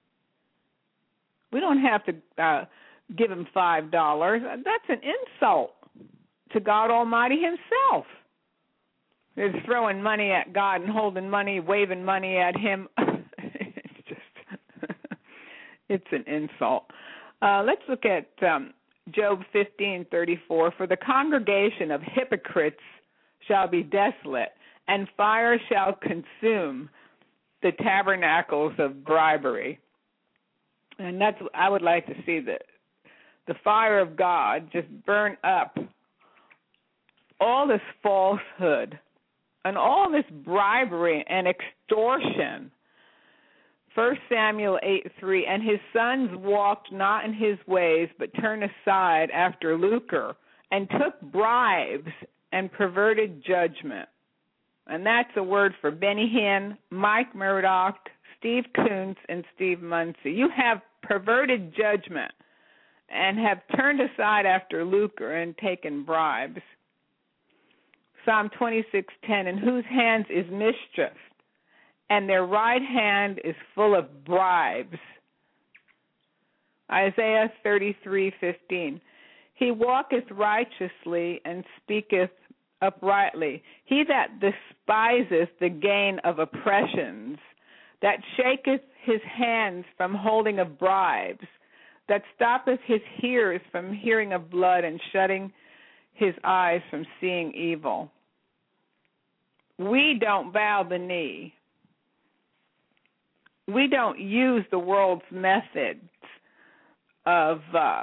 We don't have to give Him $5. That's an insult to God Almighty Himself. It's throwing money at God and holding money, waving money at Him. It's just, it's an insult. Let's look at Job 15:34. For the congregation of hypocrites shall be desolate, and fire shall consume the tabernacles of bribery. And that's, I would like to see the fire of God just burn up all this falsehood and all this bribery and extortion. 1 Samuel 8:3, and his sons walked not in his ways, but turned aside after lucre, and took bribes and perverted judgment. And that's a word for Benny Hinn, Mike Murdoch, Steve Kuntz, and Steve Muncie. You have perverted judgment and have turned aside after lucre and taken bribes. Psalm 26:10, in whose hands is mischief, and their right hand is full of bribes. Isaiah 33:15, he walketh righteously and speaketh uprightly. He that despiseth the gain of oppressions, that shaketh his hands from holding of bribes, that stoppeth his ears from hearing of blood, and shutting his eyes from seeing evil. We don't bow the knee. We don't use the world's methods of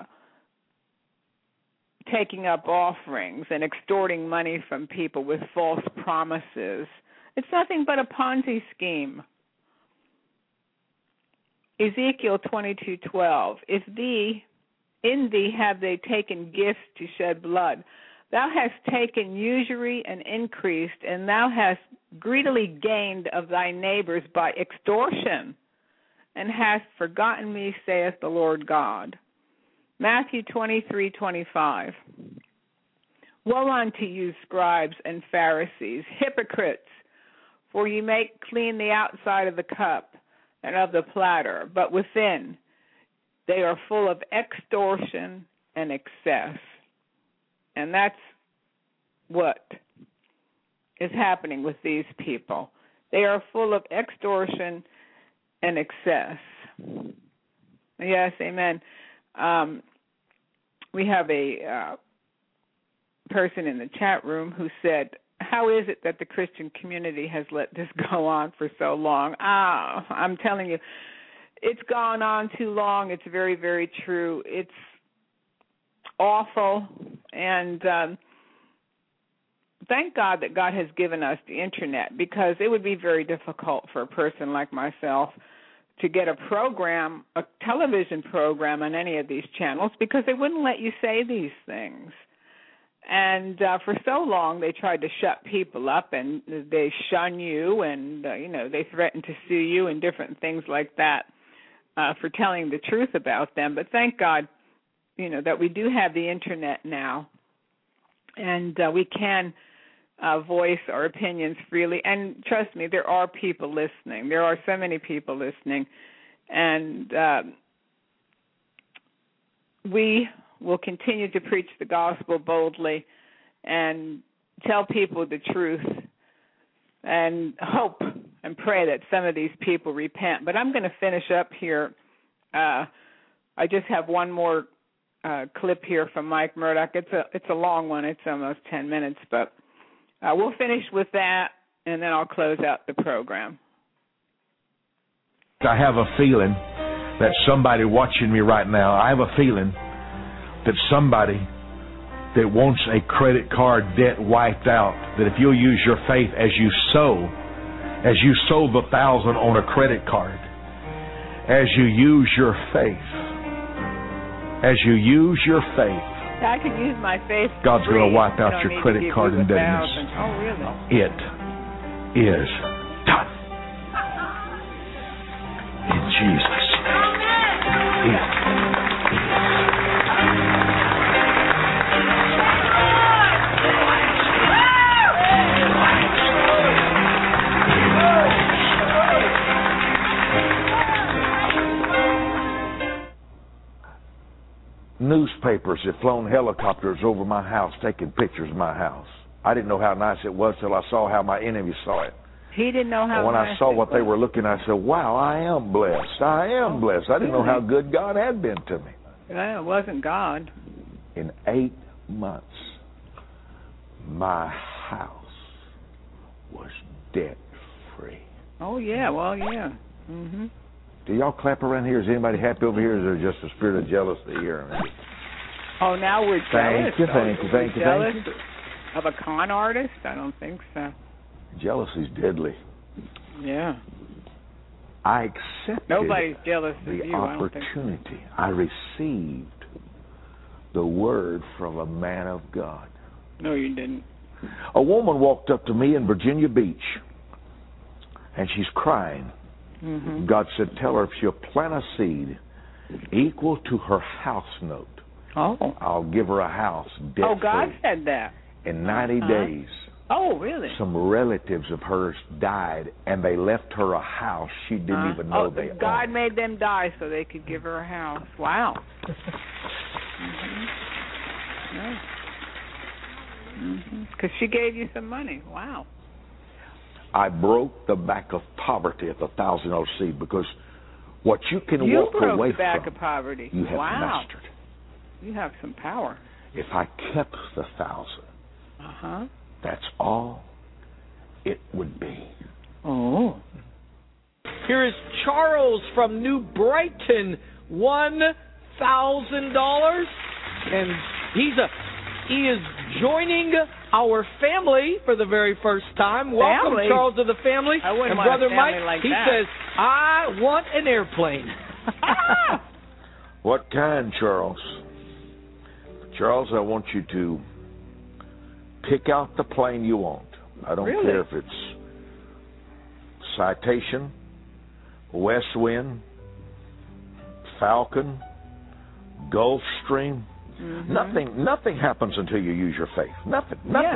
taking up offerings and extorting money from people with false promises. It's nothing but a Ponzi scheme. Ezekiel 22:12, in thee have they taken gifts to shed blood. Thou hast taken usury and increased, and thou hast greedily gained of thy neighbors by extortion, and hast forgotten me, saith the Lord God. Matthew 23:25. Woe unto you, scribes and Pharisees, hypocrites, for ye make clean the outside of the cup and of the platter, but within they are full of extortion and excess. And that's what is happening with these people. They are full of extortion and excess. Yes, amen. We have a person in the chat room who said, how is it that the Christian community has let this go on for so long? I'm telling you, it's gone on too long. It's very, very true. It's awful, and thank God that God has given us the internet, because it would be very difficult for a person like myself to get a program, a television program on any of these channels, because they wouldn't let you say these things. And for so long they tried to shut people up, and they shun you, and they threaten to sue you and different things like that for telling the truth about them. But thank God, that we do have the internet now, and we can voice our opinions freely. And trust me, there are people listening. There are so many people listening, and we will continue to preach the gospel boldly and tell people the truth, and hope and pray that some of these people repent. But I'm going to finish up here. I just have one more clip here from Mike Murdoch. It's a long one. It's almost 10 minutes, but we'll finish with that, and then I'll close out the program. I have a feeling that somebody watching me right now, I have a feeling that somebody that wants a credit card debt wiped out, that if you'll use your faith as you sow the 1,000 on a credit card, as you use your faith, I could use my faith. God's going to wipe out your credit card indebtedness. Oh, really? It is done. In Jesus. Newspapers had flown helicopters over my house, taking pictures of my house. I didn't know how nice it was till I saw how my enemies saw it. He didn't know how. And when I saw what they were looking, I said, "Wow, I am blessed. I am blessed." I didn't know how good God had been to me. Well, it wasn't God. In 8 months, my house was debt free. Oh yeah, well yeah. Mhm. Do y'all clap around here? Is anybody happy over here? Or is there just a spirit of jealousy here? Oh, now we're jealous. Thank you, thank you, thank you, jealous thank you. of a con artist? I don't think so. Jealousy's deadly. Yeah. I accepted Nobody's jealous of the you, I don't think. opportunity. I received the word from a man of God. No, you didn't. A woman walked up to me in Virginia Beach, and she's crying. Mm-hmm. God said, tell her if she'll plant a seed equal to her house note, I'll give her a house debt-free. Oh, God said that. In 90 days. Oh, really? Some relatives of hers died, and they left her a house she didn't even know they owned. God made them die so they could give her a house. Wow. Because she gave you some money. Wow. I broke the back of poverty at the $1,000 seed, because what you can walk away from, you broke the back of poverty. You have wow. mastered. You have some power. If I kept the 1,000, that's all it would be. Oh. Here is Charles from New Brighton, $1,000, and he is joining our family for the very first time. Welcome, family? Charles, to the family. I wouldn't and want Brother a family Mike, like he that. says, I want an airplane. What kind, Charles? Charles, I want you to pick out the plane you want. I don't care if it's Citation, West Wind, Falcon, Gulfstream. Nothing happens until you use your faith. Nothing.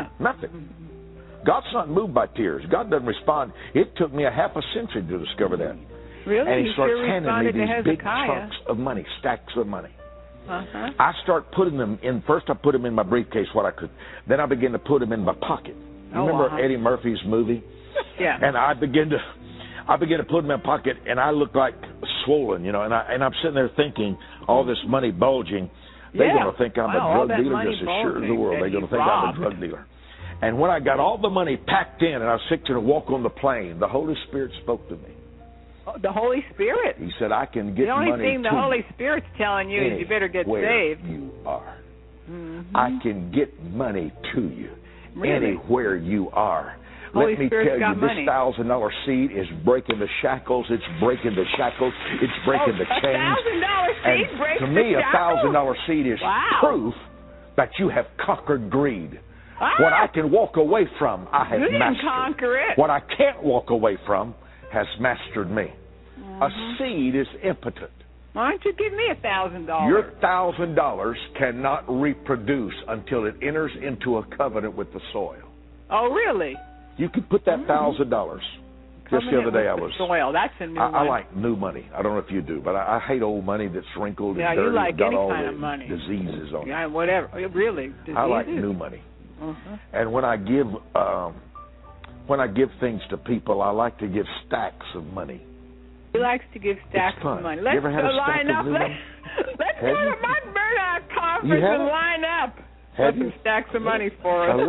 God's not moved by tears. God doesn't respond. It took me a half a century to discover that. Really? And he starts handing me these big Hezekiah. chunks of money, stacks of money. I start putting them in. First, I put them in my briefcase, what I could. Then I began to put them in my pocket. You remember Eddie Murphy's movie? Yeah. And I began to put them in my pocket, and I look like swollen, you know. And I'm sitting there thinking, all this money bulging. They're going to think I'm a drug dealer just as sure as the world. They're going to think I'm a drug dealer. And when I got all the money packed in, and I was fixing to walk on the plane, the Holy Spirit spoke to me. The Holy Spirit? He said, I can get money to you. The only thing the Holy Spirit's telling you is you better get saved. You are. I can get money to you anywhere you are. Holy Let me Spirit's tell you, got this money. $1,000 seed is breaking the shackles. It's breaking the shackles. It's breaking the chains. $1,000 seed breaks to me, the shackles? $1,000 seed is proof that you have conquered greed. What I can walk away from, I have you didn't mastered. Conquer it. What I can't walk away from has mastered me. A seed is impotent. Why don't you give me $1,000? Your $1,000 cannot reproduce until it enters into a covenant with the soil. Oh, really? You can put that $1,000. Just the other day I was. Soil. That's a new I one. like new money. I don't know if you do, but I hate old money that's wrinkled and dirty. You like got any all kind the of money. diseases on it. Yeah, whatever. Really, diseases? I like new money. And when I give things to people, I like to give stacks of money. He likes to give stacks of money. Let's you ever had a stack line of up. new money? Let's go to Mudburn conference and line up. Have some stacks of money for us.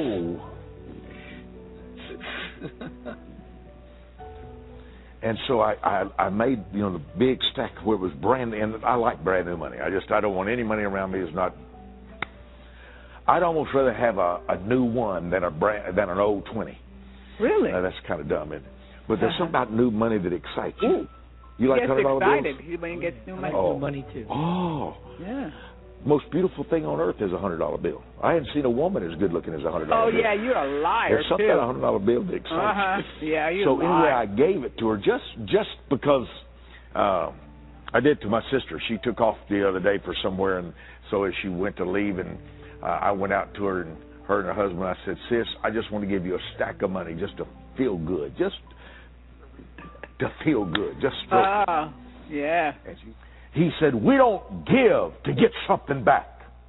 And so I made, the big stack where it was brand, and I like brand new money. I don't want any money around me that's not. I'd almost rather have a new one than an old 20. Really? That's kind of dumb, isn't it? But there's something about new money that excites you. Ooh. You like $100 bills? He when he gets new money. New money too. Oh. Yeah. Most beautiful thing on earth is a $100 bill. I hadn't seen a woman as good looking as a $100 bill. Oh yeah, you're a liar There's something about a $100 bill that excites me. Yeah, you're so a liar. anyway, I gave it to her just because I did to my sister. She took off the other day for somewhere, and so as she went to leave, and I went out to her and her husband. I said, "Sis, I just want to give you a stack of money just to feel good, just to feel good, just for." Yeah. He said, "We don't give to get something back."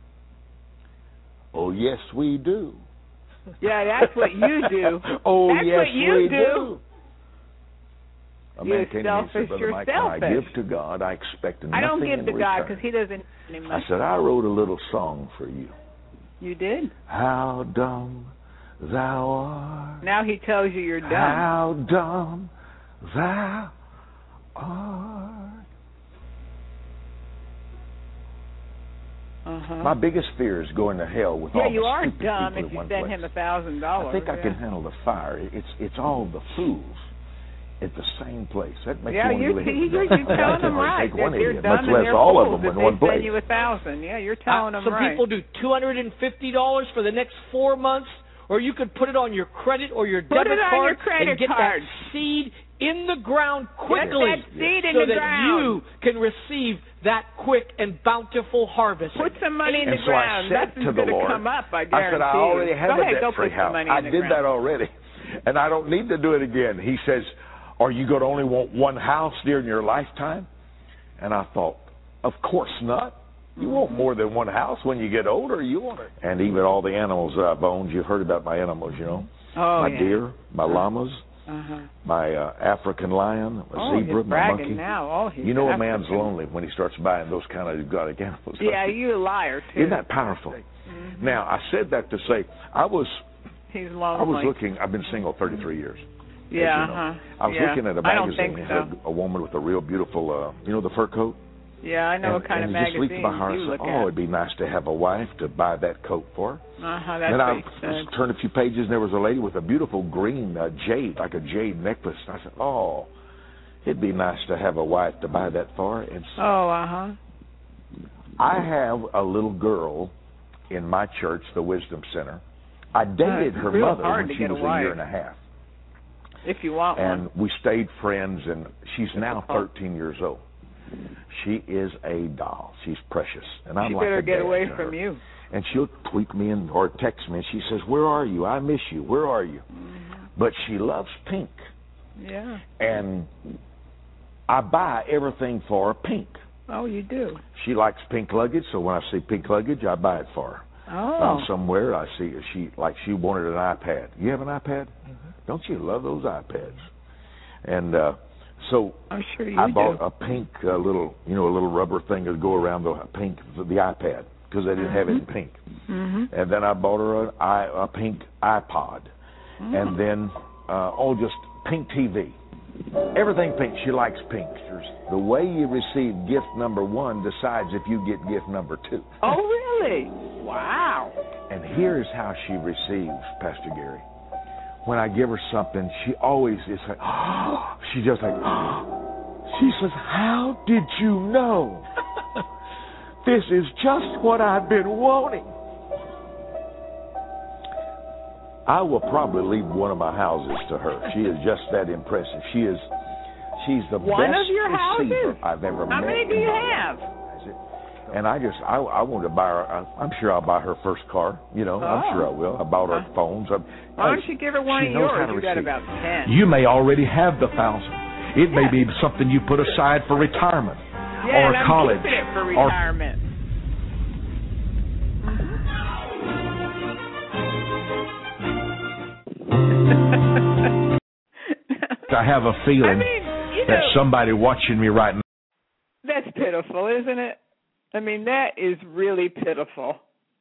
Oh, yes, we do. Yeah, that's what you do. Oh, that's yes, what you we do. A man came to me and said, You're "Brother Mike, when I give to God, I expect nothing I don't give in to God return." because He doesn't need money. I said, "I wrote a little song for you." You did? How dumb thou art. Now He tells you you're dumb. How dumb thou art. My biggest fear is going to hell with all you the are stupid dumb people if in you one send place. him $1,000. I think I can handle the fire. It's all the fools at the same place. That makes yeah, me want to you're telling them right. Take one They're idiot, dumb much and less they're all of fools them if in one they place. send you $1,000. Yeah, you're telling them some right. people do $250 for the next 4 months, or you could put it on your credit or your Put debit it on card your credit and get card. that seed in the ground quickly, Get that seed in so the that ground. you can receive that quick and bountiful harvest. Put some money in And the so ground. I said Nothing's to the going to Lord, come up, I I guarantee said, I already you. have Go a ahead, go debt-free put house. some money I in the did ground. that already, and I don't need to do it again. He says, are you going to only want one house during your lifetime? And I thought, of course not. You want more than one house when you get older. You want it. And even all the animals that I've owned, you've heard about my animals, you know. Oh, my deer, my llamas, my African lion, a zebra, he's my bragging monkey. now. Oh, he's You know a African. man's lonely when he starts buying those kind of exotic animals. Yeah, you a liar, too. Isn't that powerful? Now, I said that to say, I was lonely. looking, I've been single 33 years. Yeah, you know. I was looking at a I don't magazine think that had a woman with a real beautiful, you know, the fur coat? Yeah, I know and, what kind of and it just leaped magazine to my heart. you I look said, at. it'd be nice to have a wife to buy that coat for. That's then I what he said. turned a few pages, and there was a lady with a beautiful green jade, like a jade necklace. And I said, oh, it'd be nice to have a wife to buy that for. And so I have a little girl in my church, the Wisdom Center. I dated her mother when she was a year and a half. If you want and one. we stayed friends, and she's now 13 years old. She is a doll. She's precious. And I'm she like better a get dad away to from her. you. And she'll tweet me or text me, and she says, where are you? I miss you. Where are you? But she loves pink. Yeah. And I buy everything for her pink. Oh, you do? She likes pink luggage, so when I see pink luggage, I buy it for her. Oh. If I'm somewhere, I see she wanted an iPad. You have an iPad? Don't you love those iPads? And so I'm sure you I bought a pink little rubber thing to go around the pink the iPad because they didn't have it in pink. And then I bought her a pink iPod, and then just pink TV. Everything pink. She likes pink. The way you receive gift number 1 decides if you get gift number 2. Oh, really? Wow. And here's how she receives, Pastor Gary. When I give her something, she always is like, oh, she just like, oh. She says, how did you know? This is just what I've been wanting. I will probably leave one of my houses to her. She is just that impressive. She's the one best of your receiver houses? I've ever met. How many do you have? And I want to buy her. I'm sure I'll buy her first car. You know, I'm sure I will. I bought her phones. Why don't you give her one of yours? You got about 10. You may already have the 1,000. It may be something you put aside for retirement or and college. I'm keeping it for retirement. I have a feeling that somebody watching me right now. That's pitiful, isn't it? I mean, that is really pitiful.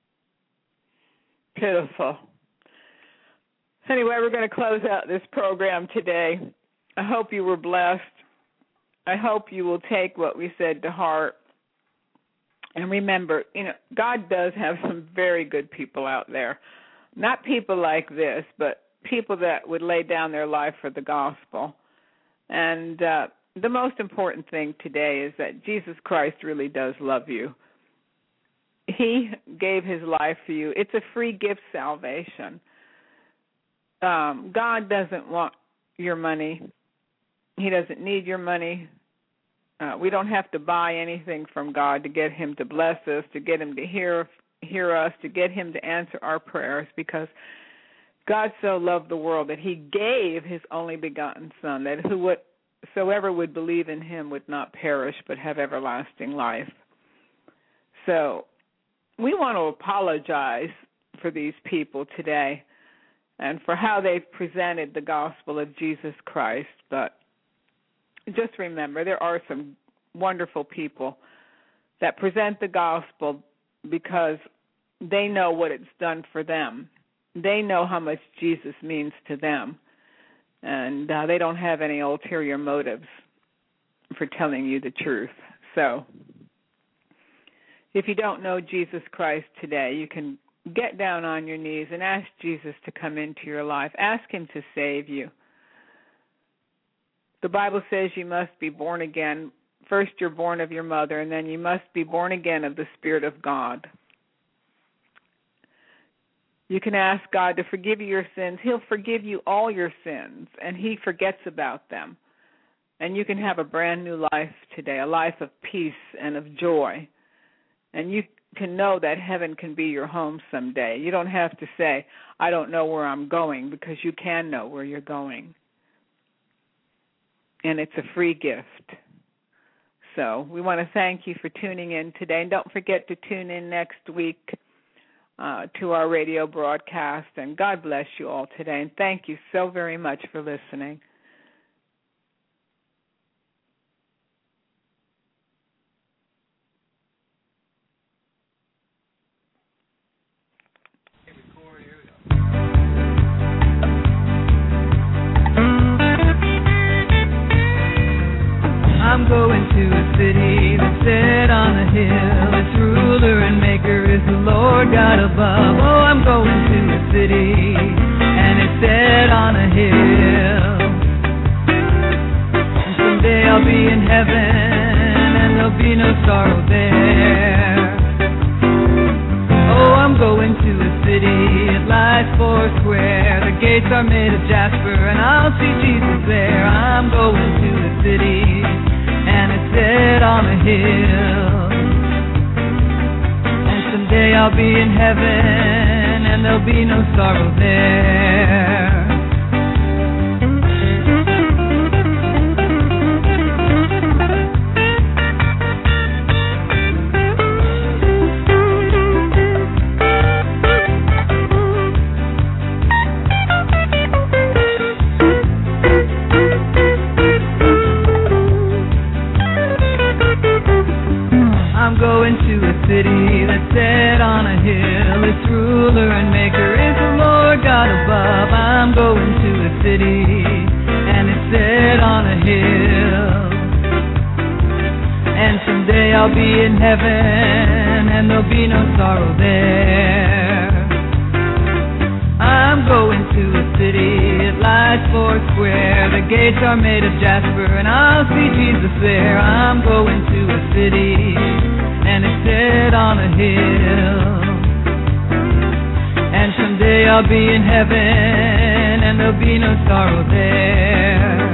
Pitiful. Anyway, we're going to close out this program today. I hope you were blessed. I hope you will take what we said to heart. And remember, God does have some very good people out there. Not people like this, but people that would lay down their life for the gospel. And the most important thing today is that Jesus Christ really does love you. He gave his life for you. It's a free gift, salvation. God doesn't want your money. He doesn't need your money. We don't have to buy anything from God to get him to bless us, to get him to hear us, to get him to answer our prayers, because God so loved the world that he gave his only begotten Son, that whosoever would believe in him would not perish but have everlasting life. So we want to apologize for these people today and for how they've presented the gospel of Jesus Christ. But just remember, there are some wonderful people that present the gospel because they know what it's done for them. They know how much Jesus means to them. And they don't have any ulterior motives for telling you the truth. So If you don't know Jesus Christ today, you can get down on your knees and ask Jesus to come into your life. Ask him to save you. The Bible says you must be born again. First you're born of your mother, and then you must be born again of the Spirit of God. You can ask God to forgive you your sins. He'll forgive you all your sins, and he forgets about them. And you can have a brand new life today, a life of peace and of joy. And you can know that heaven can be your home someday. You don't have to say, I don't know where I'm going, because you can know where you're going. And it's a free gift. So we want to thank you for tuning in today. And don't forget to tune in next week to our radio broadcast. And God bless you all today. And thank you so very much for listening. I'm going to a city that's set on a hill. Its ruler and maker is the Lord God above. Oh, I'm going to a city, and it's set on a hill. And someday I'll be in heaven, and there'll be no sorrow there. Oh, I'm going to a city, it lies foursquare. The gates are made of jasper, and I'll see Jesus there. I'm going to a city, and it's set on a hill. And someday I'll be in heaven, and there'll be no sorrow there. I'm going to a city that's set on a hill. Its ruler and maker is the Lord God above. I'm going to a city, and it's set on a hill. And someday I'll be in heaven, and there'll be no sorrow there. I'm going to a city, it lies foursquare. The gates are made of jasper, and I'll see Jesus there. I'm going to a city, and it's set on a hill. And someday I'll be in heaven, and there'll be no sorrow there.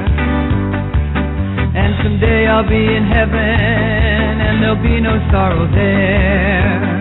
And someday I'll be in heaven, and there'll be no sorrow there.